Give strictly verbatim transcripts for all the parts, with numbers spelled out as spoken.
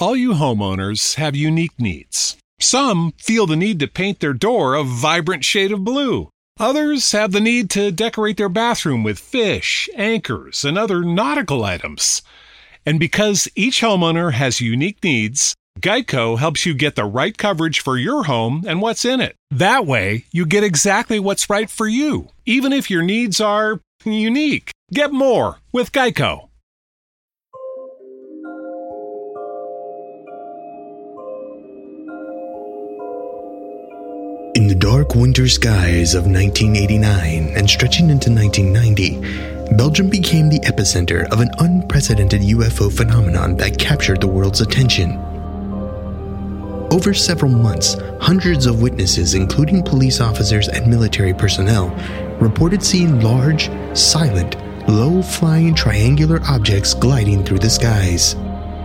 All you homeowners have unique needs. Some feel the need to paint their door a vibrant shade of blue. Others have the need to decorate their bathroom with fish, anchors, and other nautical items. And because each homeowner has unique needs, Geico helps you get the right coverage for your home and what's in it. That way, you get exactly what's right for you, even if your needs are unique. Get more with Geico. In the dark winter skies of nineteen eighty-nine and stretching into nineteen ninety, Belgium became the epicenter of an unprecedented U F O phenomenon that captured the world's attention. Over several months, hundreds of witnesses, including police officers and military personnel, reported seeing large, silent, low-flying triangular objects gliding through the skies.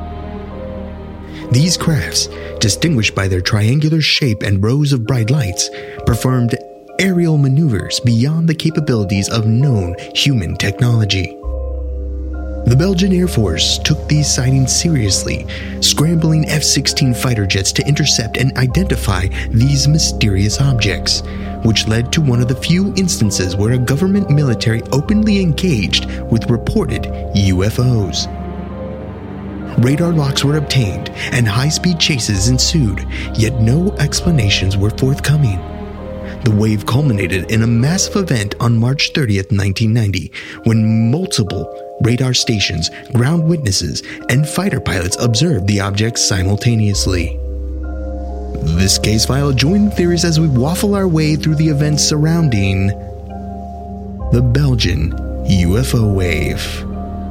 These crafts, distinguished by their triangular shape and rows of bright lights, performed aerial maneuvers beyond the capabilities of known human technology. The Belgian Air Force took these sightings seriously, scrambling F sixteen fighter jets to intercept and identify these mysterious objects, which led to one of the few instances where a government military openly engaged with reported U F Os. Radar locks were obtained, and high-speed chases ensued, yet no explanations were forthcoming. The wave culminated in a massive event on March thirtieth, nineteen ninety, when multiple radar stations, ground witnesses, and fighter pilots observed the objects simultaneously. This case file, join theories as we waffle our way through the events surrounding the Belgian U F O wave.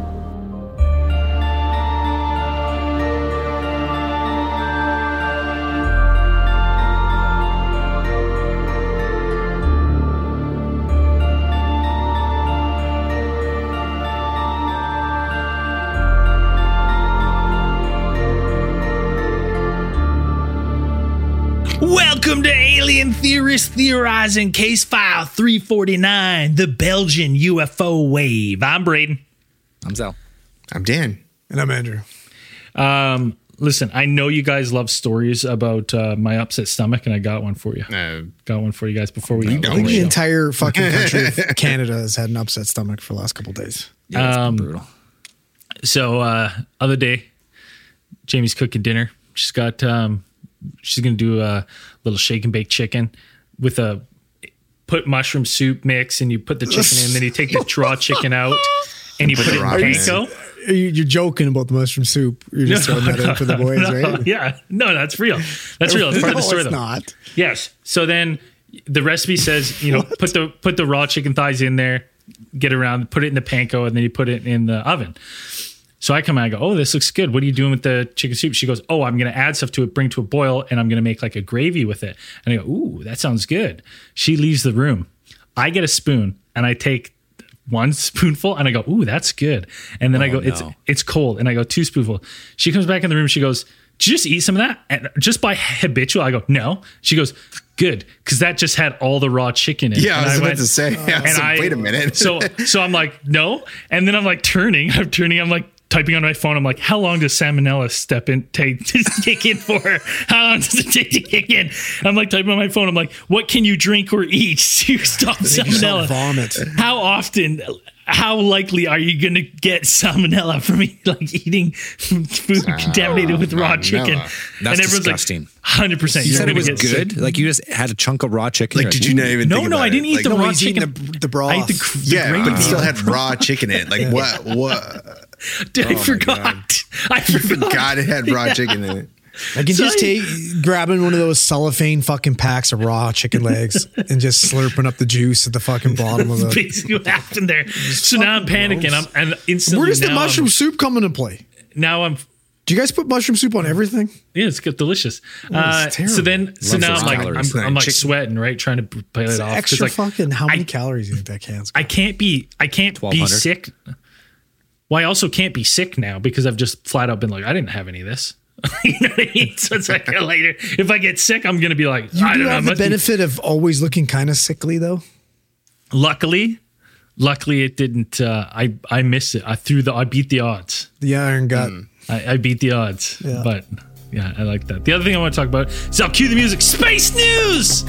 Welcome to Alien Theorists Theorizing Case File three forty-nine, the Belgian U F O Wave. I'm Braden. I'm Zell. I'm Dan. And I'm Andrew. Um, listen, I know you guys love stories about uh, my upset stomach, and I got one for you. Uh, got one for you guys before we... I think the entire fucking country of Canada has had an upset stomach for the last couple of days. Yeah, it's um, been brutal. So, uh, other day, Jamie's cooking dinner. She's got... Um, She's going to do a little shake and bake chicken with a put mushroom soup mix, and you put the chicken in, then you take the raw chicken out and you put, put it in panko. You're joking about the mushroom soup. You're just no, throwing that no, in for the boys, no, right? Yeah. No, that's real. That's real. It's part no, of the story, it's though. not. Yes. So then the recipe says, you know, put the put the raw chicken thighs in there, get it around, put it in the panko, and then you put it in the oven. So I come out and I go, oh, this looks good. What are you doing with the chicken soup? She goes, oh, I'm going to add stuff to it, bring to a boil, and I'm going to make like a gravy with it. And I go, ooh, that sounds good. She leaves the room. I get a spoon and I take one spoonful and I go, ooh, that's good. And then oh, I go, no. it's it's cold. And I go, two spoonful. She comes back in the room. She goes, did you just eat some of that? And just by habitual, I go, no. She goes, good, because that just had all the raw chicken in it. Yeah, and I was I about went, to say, uh, and so, I, wait a minute. so so I'm like, no. And then I'm like turning, I'm turning, I'm like, typing on my phone, I'm like, how long does salmonella step in take to kick in for? How long does it take to kick in? I'm like typing on my phone. I'm like, what can you drink or eat to stop salmonella? Vomit. How often? How likely are you going to get salmonella from like eating food uh, contaminated with raw chicken? That's disgusting. Like, one hundred percent. You said it was get good. Sick. Like you just had a chunk of raw chicken. Like, like, did you not even? No, think no, about I didn't it? eat like, the no, raw he's chicken. The, the broth. I ate the, the yeah, gravy. but it still had raw chicken in it. Like what? What? Dude, oh I forgot. I You forgot. forgot it had raw yeah. chicken in it. I can so just take grabbing one of those cellophane fucking packs of raw chicken legs and just slurping up the juice at the fucking bottom of the. Basically, what happened there. So now I'm panicking. I'm and instantly. Where does the now mushroom I'm, soup come into play? Now I'm. Do you guys put mushroom soup on everything? Yeah, it's good, delicious. Oh, uh, it's terrible. So then, so Love now those I'm like, calories. I'm, I'm like Chicken. sweating, right, trying to play it It's off. extra like, fucking. How many I, calories do you think that can's got? I can't be. I can't be sick. Well, I also can't be sick now because I've just flat out been like, I didn't have any of this. You know what I mean? So it's like later, if I get sick, I'm gonna be like, you I do don't have know. the benefit be- of always looking kind of sickly, though. Luckily, luckily it didn't. Uh, I I missed it. I threw the. I beat the odds. The iron gut. Mm. I, I beat the odds. Yeah. But yeah, I like that. The other thing I want to talk about is I'll cue the music. Space news.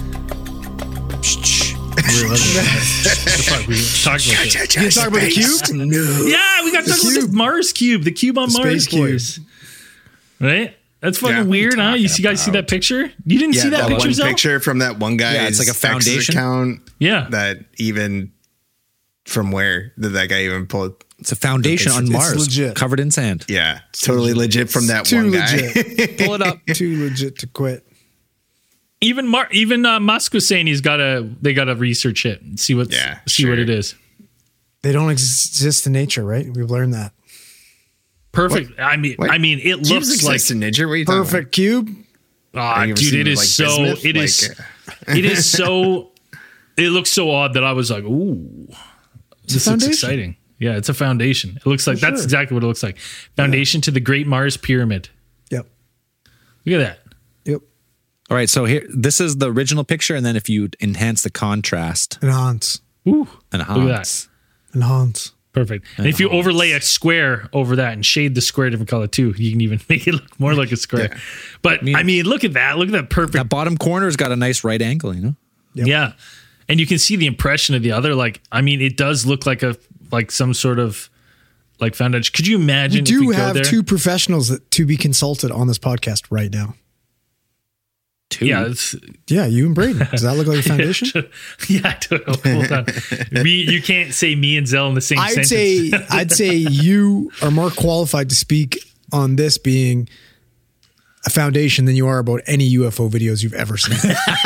We're the fuck we talked about this. You talk about the cube? No. Yeah, we got to talk about the Mars cube, the cube on The Mars, space cube. boys. Right? That's fucking Yeah, what are you weird, huh? You see, guys see that picture? You didn't see that, that picture, one Zell? picture from that one guy. Yeah, it's like a foundation. account. Yeah. That even from where did that guy even pull? It's a foundation on it's Mars, legit. covered in sand. Yeah, it's totally legit from that Too one guy. legit. Pull it up. Too legit to quit. Even Mar- even uh, Musk was saying he's got to they got to research it and see what Yeah, see sure. what it is. They don't exist in nature, right? We've learned that. Perfect. I mean, What? I mean, it Cubes looks like exist in nature. What are you talking Perfect cube. ah, you ever dude. seen, It is like, so. bismuth? It is. Like, It is so. It looks so odd that I was like, ooh, this looks foundation. exciting. Yeah, it's a foundation. It looks like For that's sure. exactly what it looks like. Foundation to the Great Mars Pyramid. Yep. Look at that. Yep. All right, so here, this is the original picture, and then if you enhance the contrast, Enhance. Ooh, enhance. Enhance. perfect. And if you overlay a square over that and shade the square a different color too, you can even make it look more like a square. But I mean, look at that. Look at that perfect. That bottom corner's got a nice right angle, you know? Yeah. And you can see the impression of the other. Like, I mean, it does look like a like some sort of like foundation. Could you imagine? We if do we go have there? two professionals that to be consulted on this podcast right now. Two. Yeah, it's, Yeah, you and Braden. Does that look like a foundation? yeah. I don't know. Hold on. We, you can't say me and Zell in the same I'd sentence. say I'd say you are more qualified to speak on this being a foundation than you are about any U F O videos you've ever seen.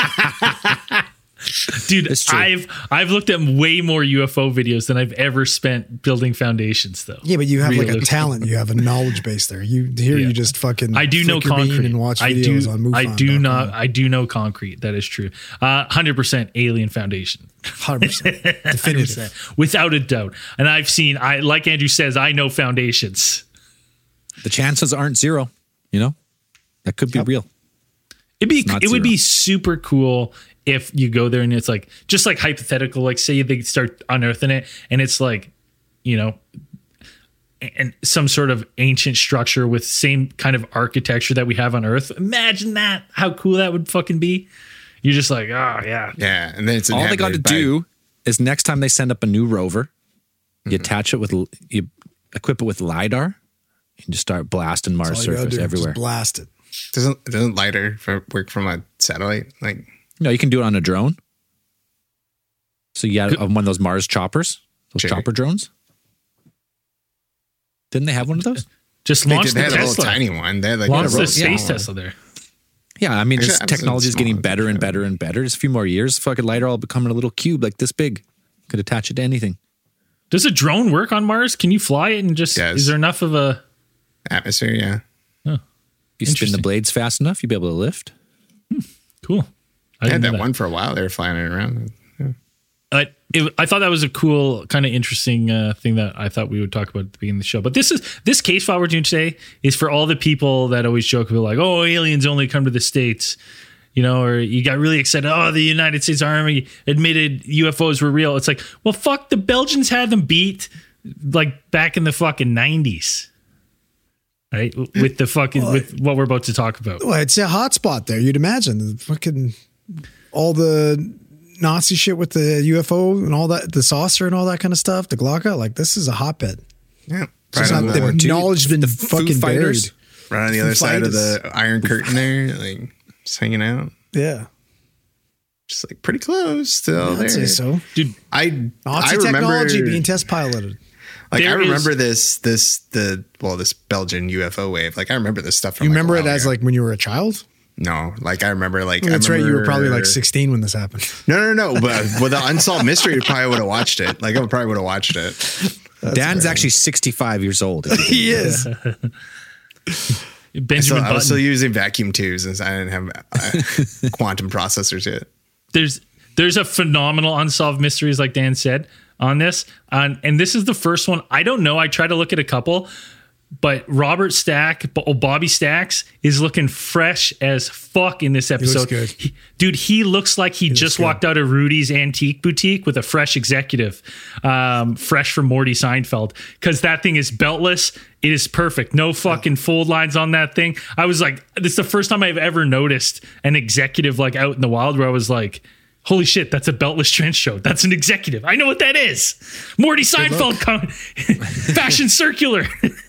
Dude, It's true. I've I've looked at way more U F O videos than I've ever spent building foundations, though. Yeah, but you have like a Really. talent. You have a knowledge base there. You here Yeah. you just fucking. I do know flick your bean concrete. and watch I videos do. on MUFON I dot do com. not. I do know concrete. That is true. Uh, Hundred percent alien foundation, one hundred percent definitive. without a doubt. And I've seen. I like Andrew says. I know foundations. The chances aren't zero, you know? That could be Yep. real. It'd be. not It would zero. be super cool if you go there and it's like just like hypothetical. Like say they start unearthing it and it's like, you know. And some sort of ancient structure with same kind of architecture that we have on Earth. Imagine that! How cool that would fucking be. You're just like, oh yeah, Yeah, and then it's All they got to inhabited by- do is next time they send up a new rover, Mm-hmm. you attach it with, you equip it with LiDAR, and just start blasting Mars All you gotta surface do, everywhere. Just blast it. Doesn't doesn't LiDAR for, work from a satellite? Like No, you can do it on a drone. So you got one of those Mars choppers, those Sure. chopper drones. Didn't they have one of those? just they, launch did, they the had a little Tesla. tiny one. They had like Launch a the real space small Tesla there. Yeah, I mean, Actually, just I was technology is getting small, better and yeah. better and better. Just a few more years, fucking LiDAR will become a little cube like this big. Could attach it to anything. Does a drone work on Mars? Can you fly it and just? Yes. Is there enough of a? atmosphere. Yeah, If you spin the Interesting. blades fast enough, you'll be able to lift. Cool. I I had didn't that, know one for a while. They were flying it around. I, it, I thought that was a cool, kind of interesting uh, thing that I thought we would talk about at the beginning of the show. But this is this case file we're doing today is for all the people that always joke about like, oh, aliens only come to the States, you know, or you got really excited. Oh, the United States Army admitted U F Os were real. It's like, well, fuck, the Belgians had them beat like back in the fucking nineties. Right, with the fucking with what we're about to talk about. Well, it's a hot spot there. You'd imagine the fucking all the Nazi shit with the U F O and all that, the saucer and all that kind of stuff. The Glocka, like this is a hotbed. Yeah, It's right on, not the, the knowledge been fucking buried. Fighters. right on the other side of Fighters. the Iron Curtain there, like just hanging out. Yeah, Just like pretty close still I'd there. say so. Dude, I Nazi I remember technology being test piloted. like I There is- remember this this the well this Belgian U F O wave. Like I remember this stuff from You like, a remember it while as ago. like when you were a child? no, like I remember like I That's right. You were remember- probably like sixteen when this happened. No, no, no. But with the unsolved mystery, I probably would have watched it. Like I probably would have watched it. Dan's actually sixty-five years old. if you didn't He is. Benjamin So I Button. was still using vacuum tubes since I didn't have uh, quantum processors yet. there's there's a phenomenal unsolved mysteries, like Dan said, on this. Um, and this is the first one. I don't know. I tried to look at a couple, But Robert Stack, oh, Bobby Stacks, is looking fresh as fuck in this episode. He looks good. He, dude, he looks like he, he just walked out of Rudy's Antique Boutique with a fresh executive, um, fresh from Morty Seinfeld, because that thing is beltless. It is perfect. No fucking fold lines on that thing. I was like, this is the first time I've ever noticed an executive like out in the wild where I was like, holy shit, that's a beltless trench coat. That's an executive. I know what that is. Morty Seinfeld, com- fashion circular.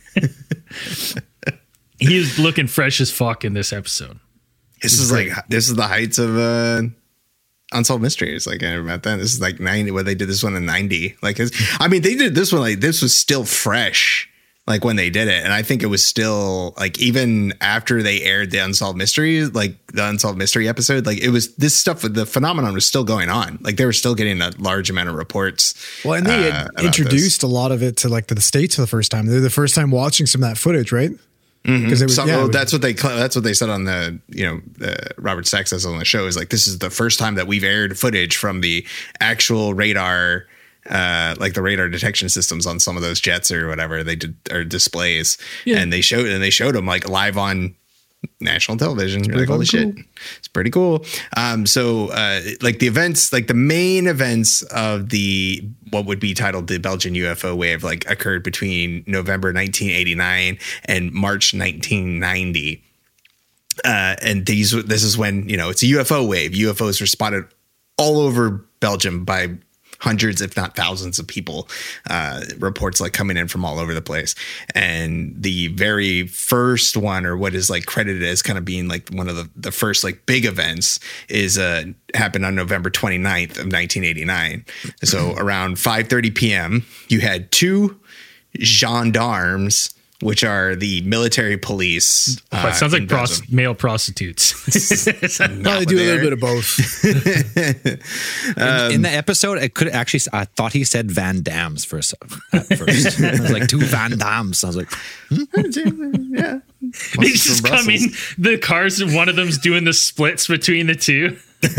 He is looking fresh as fuck in this episode. This is like this is the heights of uh, Unsolved Mysteries. Like I remember that. This is like ninety. Where they did this one in ninety. Like I mean, they did this one like this was still fresh. Like when they did it, and I think it was still like even after they aired the Unsolved Mystery, like the Unsolved Mystery episode, like it was this stuff. The phenomenon was still going on. Like they were still getting a large amount of reports. Well, and they uh, had introduced this. a lot of it to like to the States for the first time. They're the first time watching some of that footage, right? Because mm-hmm. it was, so, yeah, well, it was, that's what they that's what they said on the you know uh, Robert Stack says on the show is like this is the first time that we've aired footage from the actual radar. Uh, like the radar detection systems on some of those jets or whatever they did or displays, yeah. and they showed and they showed them like live on national television. You're like, holy cool. shit, it's pretty cool. Um, so uh, like the events, like the main events of the what would be titled the Belgian U F O wave, like occurred between November nineteen eighty-nine and March nineteen ninety. Uh, and these this is when you know it's a U F O wave. U F Os were spotted all over Belgium by hundreds, if not thousands of people, uh, reports like coming in from all over the place. And the very first one, or what is like credited as kind of being like one of the, the first like big events is uh, happened on November twenty-ninth of nineteen eighty-nine. So around five thirty p.m., you had two gendarmes, which are the military police. Oh, it uh, sounds like prost- male prostitutes. Probably do a little bit of both. um, in, in the episode, I could actually, I thought he said Van Dams for at first. I was like, two Van Dams. I was like, hmm? yeah. They just come in, the cars, one of them's doing the splits between the two.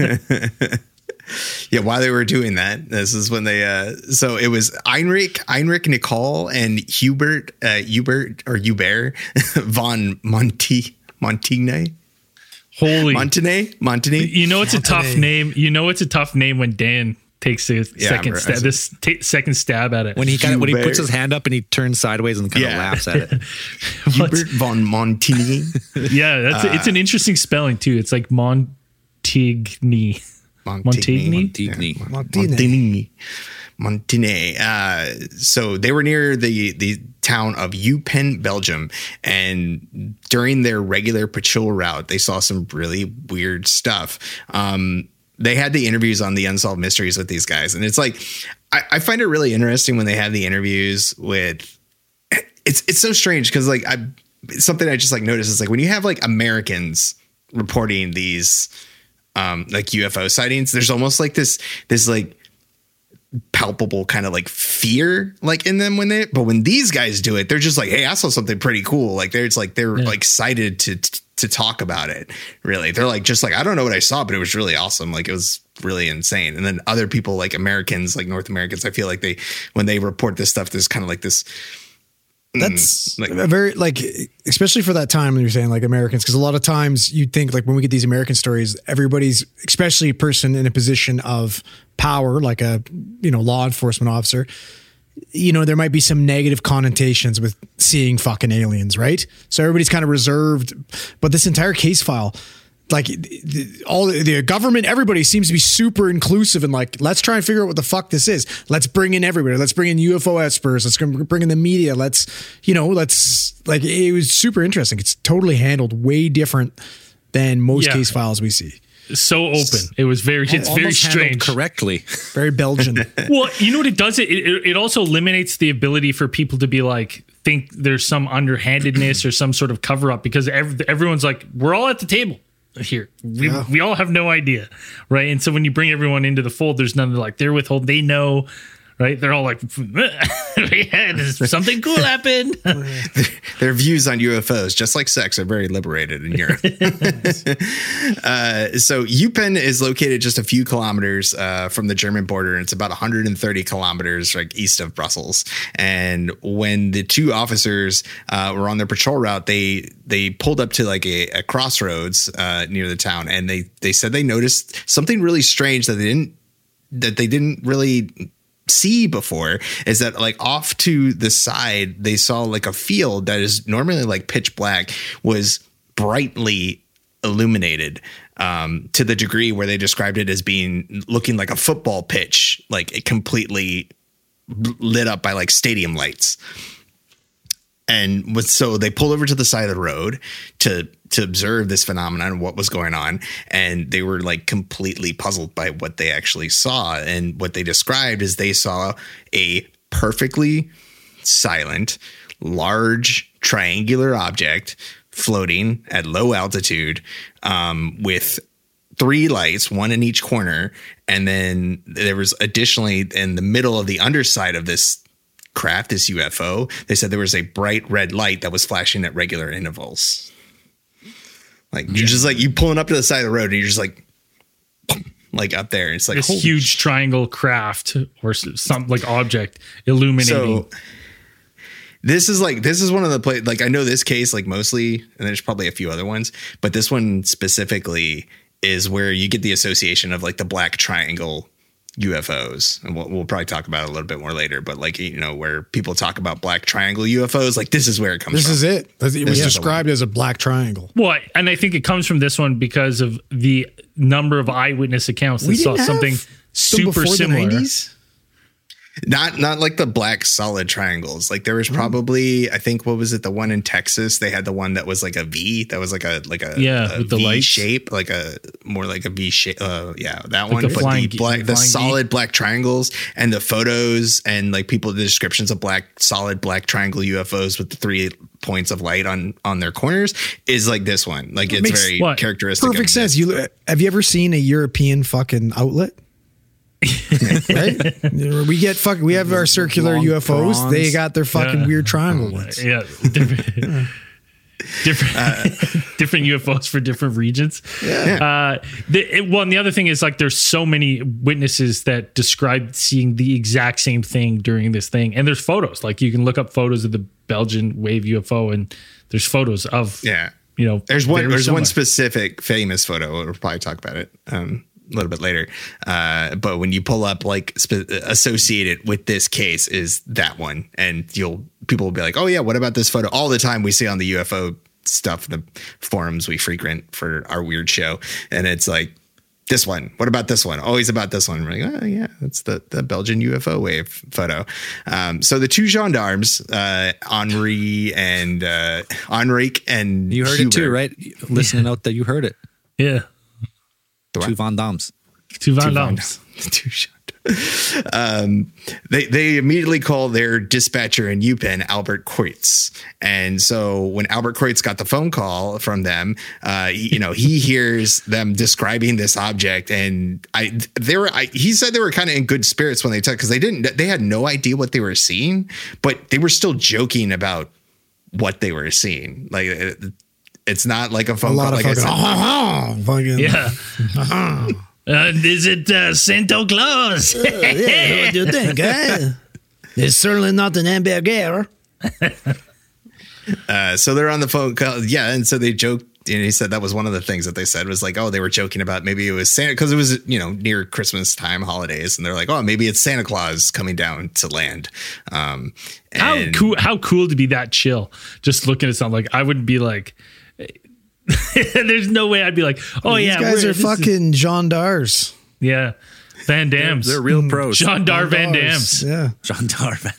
Yeah, while they were doing that, this is when they. Uh, so it was Heinrich, Heinrich Nicole, and Hubert, uh, Hubert or Hubert von Monti Montigne. Holy Montenay, Montenay. You know it's Montenay. a tough name. You know it's a tough name when Dan takes a Yeah, second stab. This t- second stab at it. when he kind of when he puts his hand up and he turns sideways and kind of Yeah. laughs at it. Hubert von Montigny. Yeah, that's Uh, a, it's an interesting spelling too. It's like Montigny. Montigny? Montigny. Yeah. Montigny. Montigny. Montigny. Uh, so they were near the, the town of Eupen, Belgium. And during their regular patrol route, they saw some really weird stuff. Um, they had the interviews on the Unsolved Mysteries with these guys. And it's like, I, I find it really interesting when they have the interviews with, it's, it's so strange. Cause like I, something I just like noticed is like when you have like Americans reporting these, um, like U F O sightings, there's almost like this, this like palpable kind of like fear like in them when they, but when these guys do it, they're just like, hey, I saw something pretty cool. Like they're, it's like, they're Yeah. like excited to, to, to talk about it. Really. They're like, just like, I don't know what I saw, but it was really awesome. Like it was really insane. And then other people like Americans, like North Americans, I feel like they, when they report this stuff, there's kind of like this, That's like- a very like, especially for that time when you're saying like Americans, because a lot of times you'd think like when we get these American stories, everybody's, especially a person in a position of power, like a you know law enforcement officer, you know there might be some negative connotations with seeing fucking aliens, right? So everybody's kind of reserved, but this entire case file. Like all the government, everybody seems to be super inclusive and like, let's try and figure out what the fuck this is. Let's bring in everybody. Let's bring in U F O experts. Let's bring in the media. Let's, you know, let's like, it was super interesting. It's totally handled way different than most Yeah. case files we see. So open. It was very, it's very Almost handled strange. correctly. Very Belgian. Well, you know what it does? It, it it also eliminates the ability for people to be like, think there's some underhandedness or some sort of cover up because ev- everyone's like, we're all at the table here. We, Yeah. we all have no idea. Right. And so when you bring everyone into the fold, there's none of like they're withhold. They know. right? They're all like, yeah, something cool happened. Their views on U F Os, just like sex, are very liberated in Europe. uh, so Eupen is located just a few kilometers uh, from the German border. And it's about one hundred thirty kilometers like east of Brussels. And when the two officers uh, were on their patrol route, they they pulled up to like a, a crossroads uh, near the town, and they they said they noticed something really strange that they didn't that they didn't really see before. Is that like off to the side they saw like a field that is normally like pitch black was brightly illuminated um, to the degree where they described it as being looking like a football pitch, like it completely lit up by like stadium lights. And with, so they pulled over to the side of the road to to observe this phenomenon and what was going on. And they were like completely puzzled by what they actually saw. And what they described is they saw a perfectly silent, large triangular object floating at low altitude um, with three lights, one in each corner. And then there was additionally in the middle of the underside of this craft, this U F O, they said there was a bright red light that was flashing at regular intervals. Like you're just like you pulling up to the side of the road and you're just like, like up there. It's like this huge triangle craft or some like object illuminating. So this is like this is one of the play. Like I know this case like mostly, and there's probably a few other ones, but this one specifically is where you get the association of like the black triangle U F Os, and we'll, we'll probably talk about it a little bit more later, but like, you know, where people talk about black triangle U F Os, like this is where it comes this from. This is it. It was this described as a black triangle. Well, and I think it comes from this one because of the number of eyewitness accounts that we saw something super similar. Not not like the black solid triangles. Like there was probably, I think, what was it? The one in Texas, they had the one that was like a V. That was like a like a, yeah, a with the V lights. shape, like a more like a V shape. Uh, yeah, that like one. The but flying, the black, the, the solid geek. Black triangles and the photos and like people the descriptions of black solid black triangle U F Os with the three points of light on on their corners is like this one. Like it it's makes, very what? characteristic. Perfect sense. You have you ever seen a European fucking outlet? Right? We get fucking we have our circular Long U F Os. Prawns. They got their fucking yeah. weird triangle ones. Yeah. Different different, uh, different U F Os for different regions. Yeah. Uh, the, it, well, and the other thing is like there's so many witnesses that describe seeing the exact same thing during this thing. And there's photos. Like you can look up photos of the Belgian wave U F O and there's photos of yeah. you know, there's one there's similar. one specific famous photo. We'll probably talk about it. Um a little bit later. Uh, but when you pull up like sp- associated with this case is that one. And you'll, people will be like, oh yeah, what about this photo? All the time we see on the U F O stuff, the forums we frequent for our weird show. And it's like this one, what about this one? Always about this one. We're like, oh yeah, that's the, the Belgian U F O wave photo. Um, so the two gendarmes, uh, Henri and, uh, Henrique and you heard Hubert, it too, right? Listening out that you heard it. Yeah. Two Van Dams. Two Van Dams. Two um, they they immediately call their dispatcher in Eupen, Albert Kreutz. And so when Albert Kreutz got the phone call from them, uh, he, you know, he hears them describing this object, and I they were I, he said they were kind of in good spirits when they took because they didn't they had no idea what they were seeing, but they were still joking about what they were seeing. Like it's not like a phone a lot call. Of like fucking, uh-huh, fucking, yeah. Uh-huh. Uh, is it uh, Santa Claus? uh, yeah, what do you think? Eh? It's certainly not an hamburger. uh, so they're on the phone call. Yeah. And so they joked. And he said that was one of the things that they said was like, oh, they were joking about maybe it was Santa because it was, you know, near Christmas time, holidays. And they're like, oh, maybe it's Santa Claus coming down to land. Um, how cool, how cool to be that chill. Just looking at something like I wouldn't be like, there's no way I'd be like, oh, these yeah. These guys are fucking is- gendarmes. Yeah. Van Dams. They're, they're real pros. Gendarme Van Dams. Yeah. Gendarme Van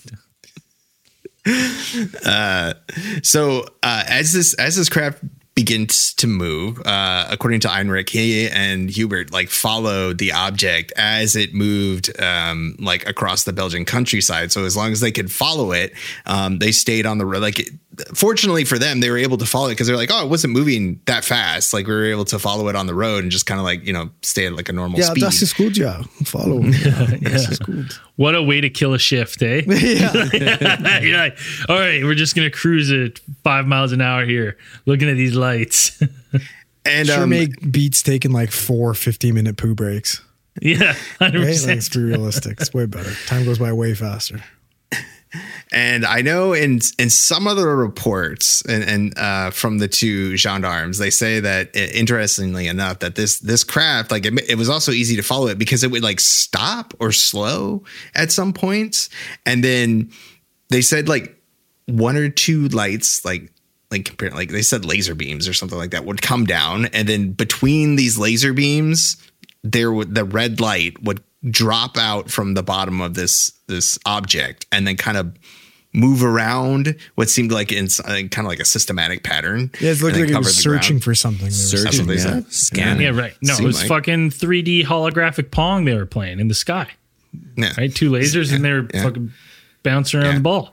Dams. uh, so uh, as this as this craft begins to move, uh, according to Heinrich, he and Hubert like followed the object as it moved um, like across the Belgian countryside. So as long as they could follow it, um, they stayed on the road. Like fortunately for them, they were able to follow it because they're like, oh, it wasn't moving that fast. Like we were able to follow it on the road and just kind of like, you know, stay at like a normal Yeah, speed. das ist gut, ja. Follow. Yeah, das ist gut. What a way to kill a shift, eh? Yeah. You're like, all right, we're just gonna cruise at five miles an hour here, looking at these lights. And Sure um, make beats taking like four fifteen minute poo breaks. Yeah, one hundred Right? percent. Like, let's be realistic. It's way better. Time goes by way faster. And I know in in some other reports and, and uh, from the two gendarmes, they say that uh, interestingly enough, that this this craft, like it, it was also easy to follow it because it would like stop or slow at some points. And then they said like one or two lights, like like compare, like they said laser beams or something like that would come down. And then between these laser beams, there would the red light would drop out from the bottom of this this object and then kind of move around what seemed like in uh, kind of like a systematic pattern. Yeah, it looked and then like it cover was the searching ground. for something. Searching, what they yeah. said. Scanning. Yeah, right. No, it Seemed was like- fucking three D holographic Pong they were playing in the sky. Yeah. Right? Two lasers and they're Yeah. fucking bouncing around Yeah. the ball.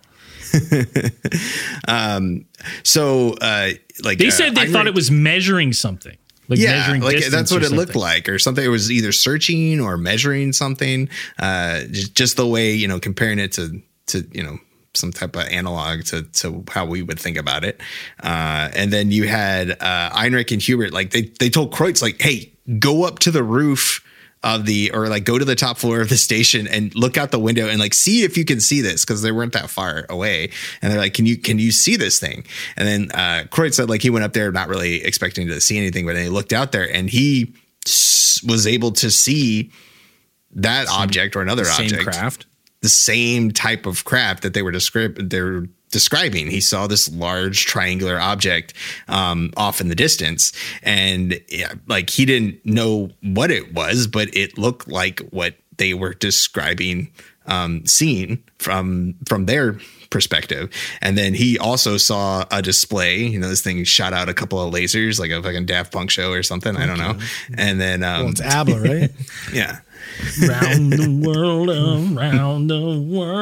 So uh, like They uh, said they I thought re- it was measuring something. Like yeah, measuring like distance that's what or it looked something. like, or something. It was either searching or measuring something. Uh, just, just the way, you know, comparing it to to you know some type of analog to to how we would think about it. Uh, and then you had uh, Heinrich and Hubert, like they they told Kreutz, like, hey, go up to the roof of the or like go to the top floor of the station and look out the window and like see if you can see this, because they weren't that far away. And they're like, can you can you see this thing? And then uh Kreutz said like he went up there not really expecting to see anything, but then he looked out there and he s- was able to see that same, object or another same object, craft, the same type of craft that they were describing. They were describing. He saw this large triangular object um, off in the distance, and yeah, like he didn't know what it was, but it looked like what they were describing, um, seeing from from their perspective. And then he also saw a display. You know, this thing shot out a couple of lasers, like a fucking Daft Punk show or something. Okay. I don't know. And then um, Well, it's ABBA, right? Yeah. Round the world, around the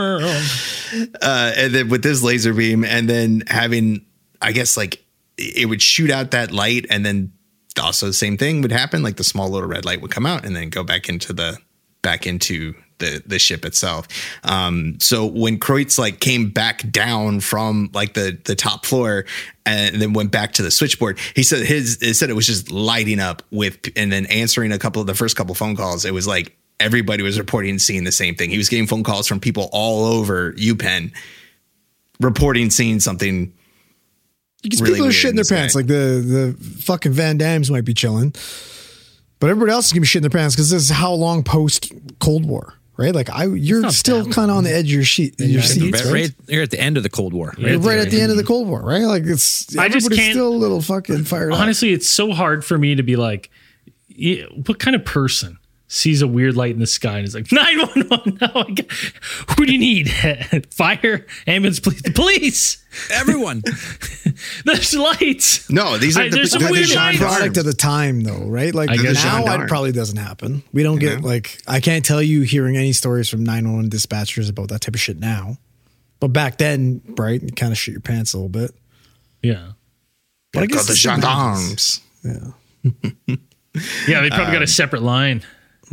world. Uh, and then with this laser beam, and then having, I guess, like it would shoot out that light, and then also the same thing would happen. Like the small little red light would come out and then go back into the back into the the ship itself. Um, so when Kreutz like came back down from like the the top floor and then went back to the switchboard, he said his it said it was just lighting up with, and then answering a couple of the first couple phone calls, it was like everybody was reporting seeing the same thing. He was getting phone calls from people all over UPenn reporting seeing something. Because really people are weird shitting in their the sky. pants. Like the the fucking Van Dams might be chilling, but everybody else is gonna be shitting their pants because this is how long post Cold War, right? Like I, you're not still that kind of on the edge of your sheet, your seats, right, right? right, you're at the end of the Cold War. You're Right right there. at the end of the Cold War, right? Like it's I just everybody's can't- still a little fucking fired up. Honestly, it's so hard for me to be like, yeah, what kind of person sees a weird light in the sky and is like, nine one one, no, I got, who do you need? Fire, ambulance, police, the police. Everyone. There's lights. No, these are I- the, there's some the, the weird gendarmes. Product of the time, though, right? Like I guess now, gendarmes. it probably doesn't happen. We don't get Yeah. like I can't tell you hearing any stories from nine one one dispatchers about that type of shit now. But back then, right, you kind of shit your pants a little bit. Yeah. But I Called the it still gendarmes. happens. Yeah. Yeah, they probably Um, got a separate line.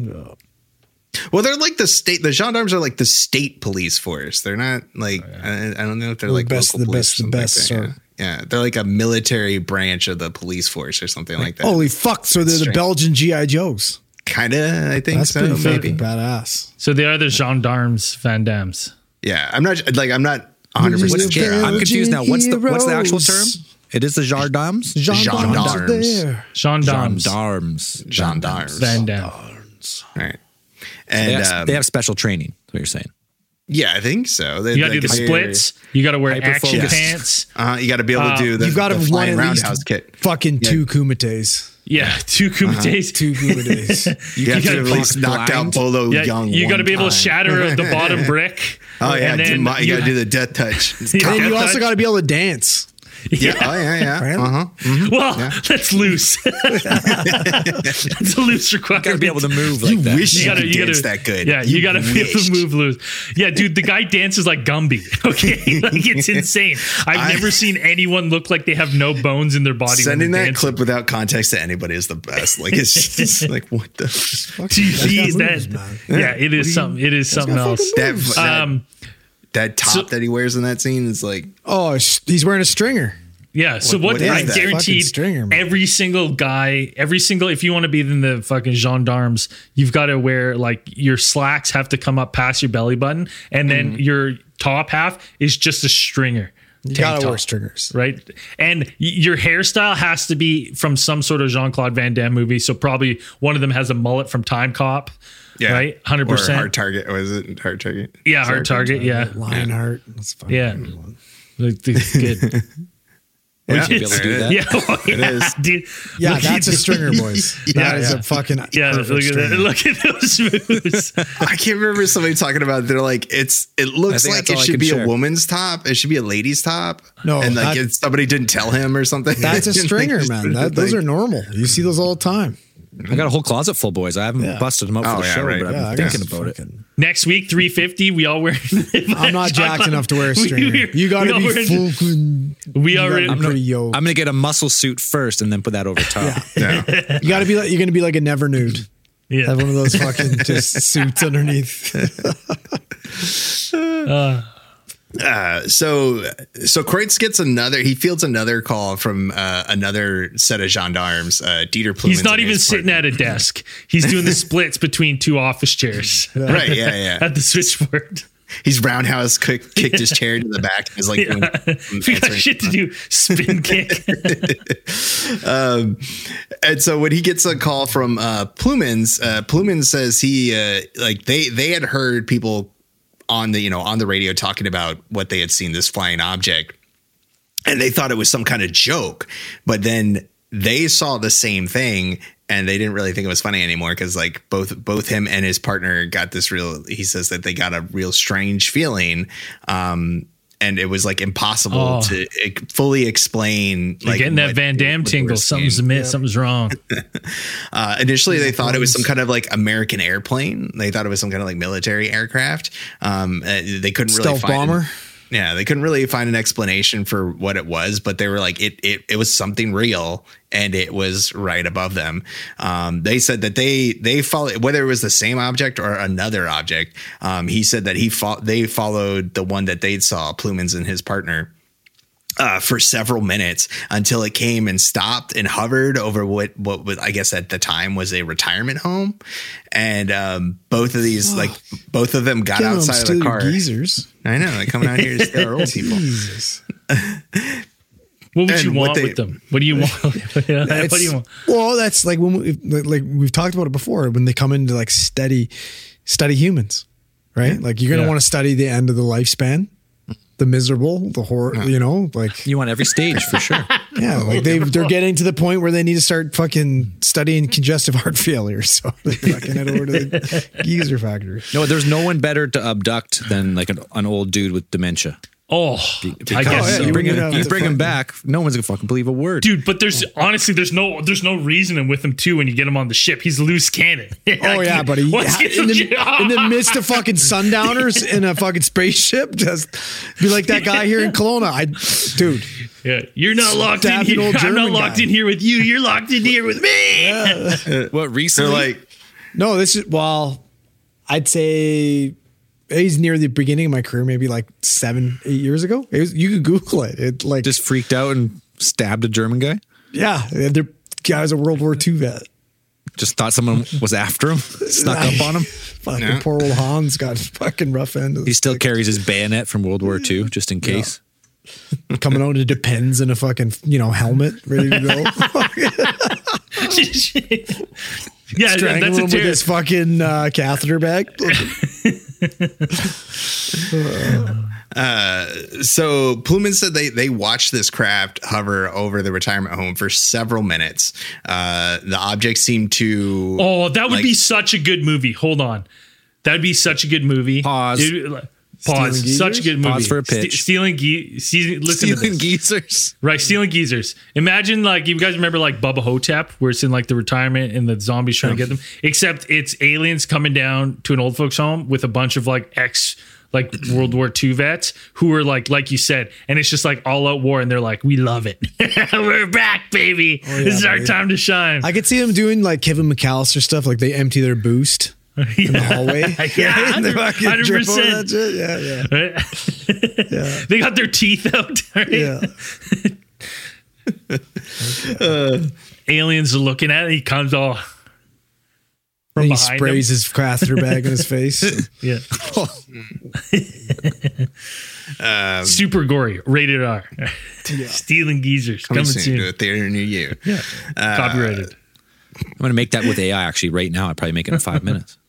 Well, they're like the state. The gendarmes are like the state police force. They're not like I, I don't know if they're The like best- local the police best- or the something best, like sir. that. Yeah. yeah, they're like a military branch of the police force or something like that. Holy fuck! So they're the strange. Belgian G I Joes. Kind of. I think That's so. pretty Maybe. fucking badass. So they are the gendarmes, Van Dams. Yeah, I'm not like I'm not one hundred What's percent the- sure. I'm I'm, confused now. What's the what's the actual term? Heroes. It is the gendarmes. Gendarmes. Gendarmes. There. Gendarmes. Gendarmes. gendarmes. Van Dam. Right. They And have, um, they have special training. Is what you're saying? yeah, I think so. They, You got to like, do the they're- splits. You got to wear action Hyper-focused. pants. Uh, you got to be able to Uh, do the, You've got to the have won flying at least roundhouse kit. fucking two kumites. Yeah, two kumites. Two kumites. You, have to gotta at least be knocked out blind. Bolo Yeah, Young. you got to one be able to time. shatter the bottom brick. Oh yeah, and do then my- you you- got to do the death touch. Yeah. And you also got to be able to dance. Yeah, oh, yeah, yeah. Right? Uh huh. Mm-hmm. Well, Yeah. that's loose. That's a loose requirement. Gotta be able to move like You that. wish you, You gotta, could you dance gotta, that good. Yeah, you, gotta be able wished. to move loose. Yeah, dude, the guy dances like Gumby. Okay, like it's insane. I've I- never seen anyone look like they have no bones in their body. Sending when that they're dancing. clip without context to anybody is the best. Like it's just like what the fuck? Dude, he- got that- moves, man. yeah, it is something. It is something got else. fucking That, that, Um, that top so- that he wears in that scene is like Oh, he's wearing a stringer. Yeah. So What- what, what is I that? guaranteed Fucking stringer, man. every single guy, every single, if you want to be in the fucking gendarmes, you've got to wear like your slacks have to come up past your belly button. And then Mm-hmm. your top half is just a stringer. You tank gotta top, wear stringers. right? And y- your hairstyle has to be from some sort of Jean-Claude Van Damme movie. So probably one of them has a mullet from Time Cop. yeah, Right? one hundred Or percent. Hard Target. Was it Hard Target? Yeah, Sorry, Hard Target. Yeah. Lionheart. That's fine. Yeah. Like, it's good. Yeah, be able to do that. Yeah, well, yeah, is. dude. Yeah, Look that's at a stringer, boys. Yeah, That is yeah. a fucking Yeah, perfect look at that. stringer. Look at those moves. I can't remember somebody talking about. They're like, it's. It looks think like that's it all I should can be share. a woman's top. It should be a lady's top. No, and like that- it, somebody didn't tell him or something. That's a stringer, man. That, those are normal. You see those all the time. I got a whole closet full, boys. I haven't Yeah. busted them up for Oh, the yeah, show, right. but I've Yeah, I been got thinking about it. fucking- Next week, three fifty. We all wear. I'm not jacked enough to wear a stringer. We- You got we to all be wearing- full. We You already. gotta be pretty yoked. I'm gonna get a muscle suit first and then put that over top. Yeah. You got to be like you're going to be like a never nude. Yeah. Have one of those fucking just suits underneath. Uh, so so Kreutz gets another. He fields another call from uh, another set of gendarmes. Uh, Dieter Plumans. He's not and even his sitting partner. at a desk. He's doing the splits between two office chairs. Right, yeah, yeah. At the switchboard. He's roundhouse kick, kicked his chair to the back. And is like, doing, We got shit to do. Spin kick. um, and so when he gets a call from uh, Plumans, uh, Plumans says he uh, like they they had heard people on the you know on the radio talking about what they had seen, this flying object, and they thought it was some kind of joke, but then they saw the same thing and they didn't really think it was funny anymore because like both both him and his partner got this real, he says that they got a real strange feeling, um and it was like impossible Oh. to e- fully explain. You're like getting that what- Van Damme what they tingle. were Something's seeing. amiss. Something's wrong. Uh, initially, they thought it was some kind of like American airplane. They thought it was some kind of like military aircraft. Um, uh, they couldn't really Stealth find bomber. Yeah, they couldn't really find an explanation for what it was, but they were like, it it it was something real, and it was right above them. Um, they said that they they follow whether it was the same object or another object. Um, he said that he fo- they followed the one that they saw, Plumans and his partner. Uh, for several minutes until it came and stopped and hovered over what what was, I guess at the time was a retirement home, and um, both of these like both of them got Can't let 'em outside of steal the your car. geezers. I know, they're coming out here to steal our old people. Jesus. What would And you what want they- with them? What do you want? Yeah, what do you want? Well, that's like when we, like like we've talked about it before. When they come into like study, study humans, right? Like you're gonna Yeah. want to study the end of the lifespan, the miserable, the horror. You know, like You want every stage for sure. yeah, like they they're getting to the point where they need to start fucking studying congestive heart failure. So they fucking head over to the geezer factory. No, there's no one better to abduct than like an, an old dude with dementia. Oh, I Because guess yeah, so. you you bring wouldn't him, have you to bring him fucking- back, no one's gonna fucking believe a word. Dude, but there's honestly there's no there's no reasoning with him too when you get him on the ship. He's loose cannon. Oh yeah, but he, Once he in, gets the, in the midst of fucking sundowners in a fucking spaceship, just be like that guy here in Kelowna. I, dude, yeah, you're not locked in Stabbed an here. old I'm not German locked guy. in here with you. You're locked in here with me. What They're recently? like, no, this is well, I'd say he's near the beginning of my career, maybe like seven, eight years ago. It was, you could Google it. It like just freaked out and stabbed a German guy. yeah, the guy's a World War Two vet. Just thought someone was after him, snuck up on him. Fucking Yeah. poor old Hans got fucking rough end. Of the He still stick. carries his bayonet from World War Two, just in case. coming out. It depends in a fucking you know helmet, ready to go. Yeah, Strangling that's him a with ter- his fucking uh, catheter bag. so Pluman said they they watched this craft hover over the retirement home for several minutes. Uh, the object seemed to Oh, that would like- be such a good movie. Hold on. That'd be such a good movie. Pause. Dude, like- Pause. Stealing Such a good movie. Pause for a pitch. Ste- stealing ge- se- listen to Stealing this. geezers. Right, stealing geezers. Imagine like you guys remember like Bubba Hotep, where it's in like the retirement and the zombies trying to get them. Except it's aliens coming down to an old folks home with a bunch of like ex like World War Two vets who are like like you said, and it's just like all out war, and they're like, we love it. We're back, baby. Oh, yeah, this is our baby. time to shine. I could see them doing like Kevin McAllister stuff, like they empty their boost in the hallway. Yeah, And they one fucking hundred drip over percent. that shit. Yeah, yeah. Right? They got their teeth out. Right? Yeah. uh, Aliens are looking at it. He comes all from He behind sprays him. his catheter bag in his face. Yeah. Um, Super gory. Rated R. Stealing geezers. coming Coming soon soon. to a theater near you. Yeah. Copyrighted. I'm going to make that with A I actually right now. I'd probably make it in five minutes.